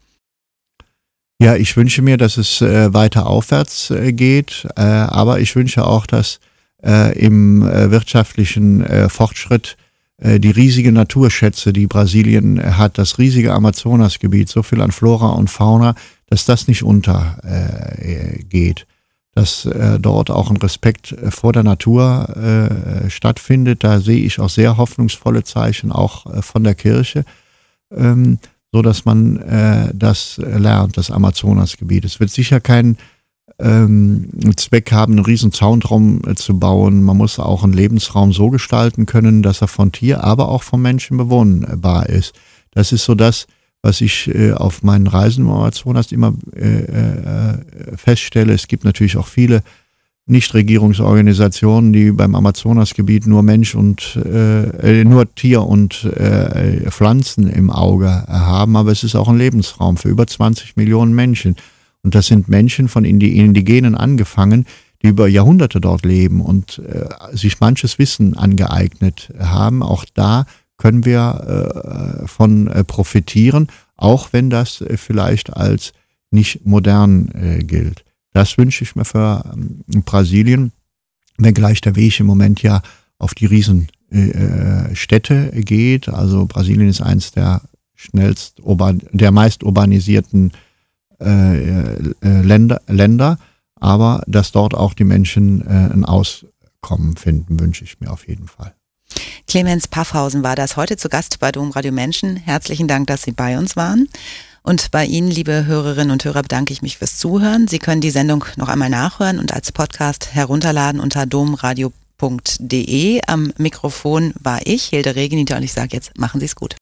Ja, ich wünsche mir, dass es äh, weiter aufwärts äh, geht, äh, aber ich wünsche auch, dass äh, im äh, wirtschaftlichen äh, Fortschritt äh, die riesigen Naturschätze, die Brasilien hat, das riesige Amazonasgebiet, so viel an Flora und Fauna, dass das nicht untergeht. Äh, dass äh, dort auch ein Respekt vor der Natur äh, stattfindet. Da sehe ich auch sehr hoffnungsvolle Zeichen, auch äh, von der Kirche. Ähm, so dass man äh, das lernt, das Amazonasgebiet. Es wird sicher keinen ähm, Zweck haben, einen riesen Zaun drum äh, zu bauen. Man muss auch einen Lebensraum so gestalten können, dass er von Tier, aber auch von Menschen bewohnbar ist. Das ist so das, was ich äh, auf meinen Reisen im Amazonas immer äh, äh, feststelle. Es gibt natürlich auch viele Nichtregierungsorganisationen, die beim Amazonasgebiet nur Mensch und äh, nur Tier und äh, Pflanzen im Auge haben, aber es ist auch ein Lebensraum für über zwanzig Millionen Menschen. Und das sind Menschen von Indigenen angefangen, die über Jahrhunderte dort leben und äh, sich manches Wissen angeeignet haben. Auch da können wir äh, von äh, profitieren, auch wenn das äh, vielleicht als nicht modern äh, gilt. Das wünsche ich mir für ähm, Brasilien, wenngleich der Weg im Moment ja auf die Riesenstädte äh, geht. Also Brasilien ist eins der schnellst, urban, der meist urbanisierten äh, äh, Länder, Länder, aber dass dort auch die Menschen äh, ein Auskommen finden, wünsche ich mir auf jeden Fall. Clemens Paffhausen war das, heute zu Gast bei Domradio Menschen. Herzlichen Dank, dass Sie bei uns waren. Und bei Ihnen, liebe Hörerinnen und Hörer, bedanke ich mich fürs Zuhören. Sie können die Sendung noch einmal nachhören und als Podcast herunterladen unter domradio punkt de. Am Mikrofon war ich, Hilde Regeniter, und ich sage jetzt, machen Sie es gut.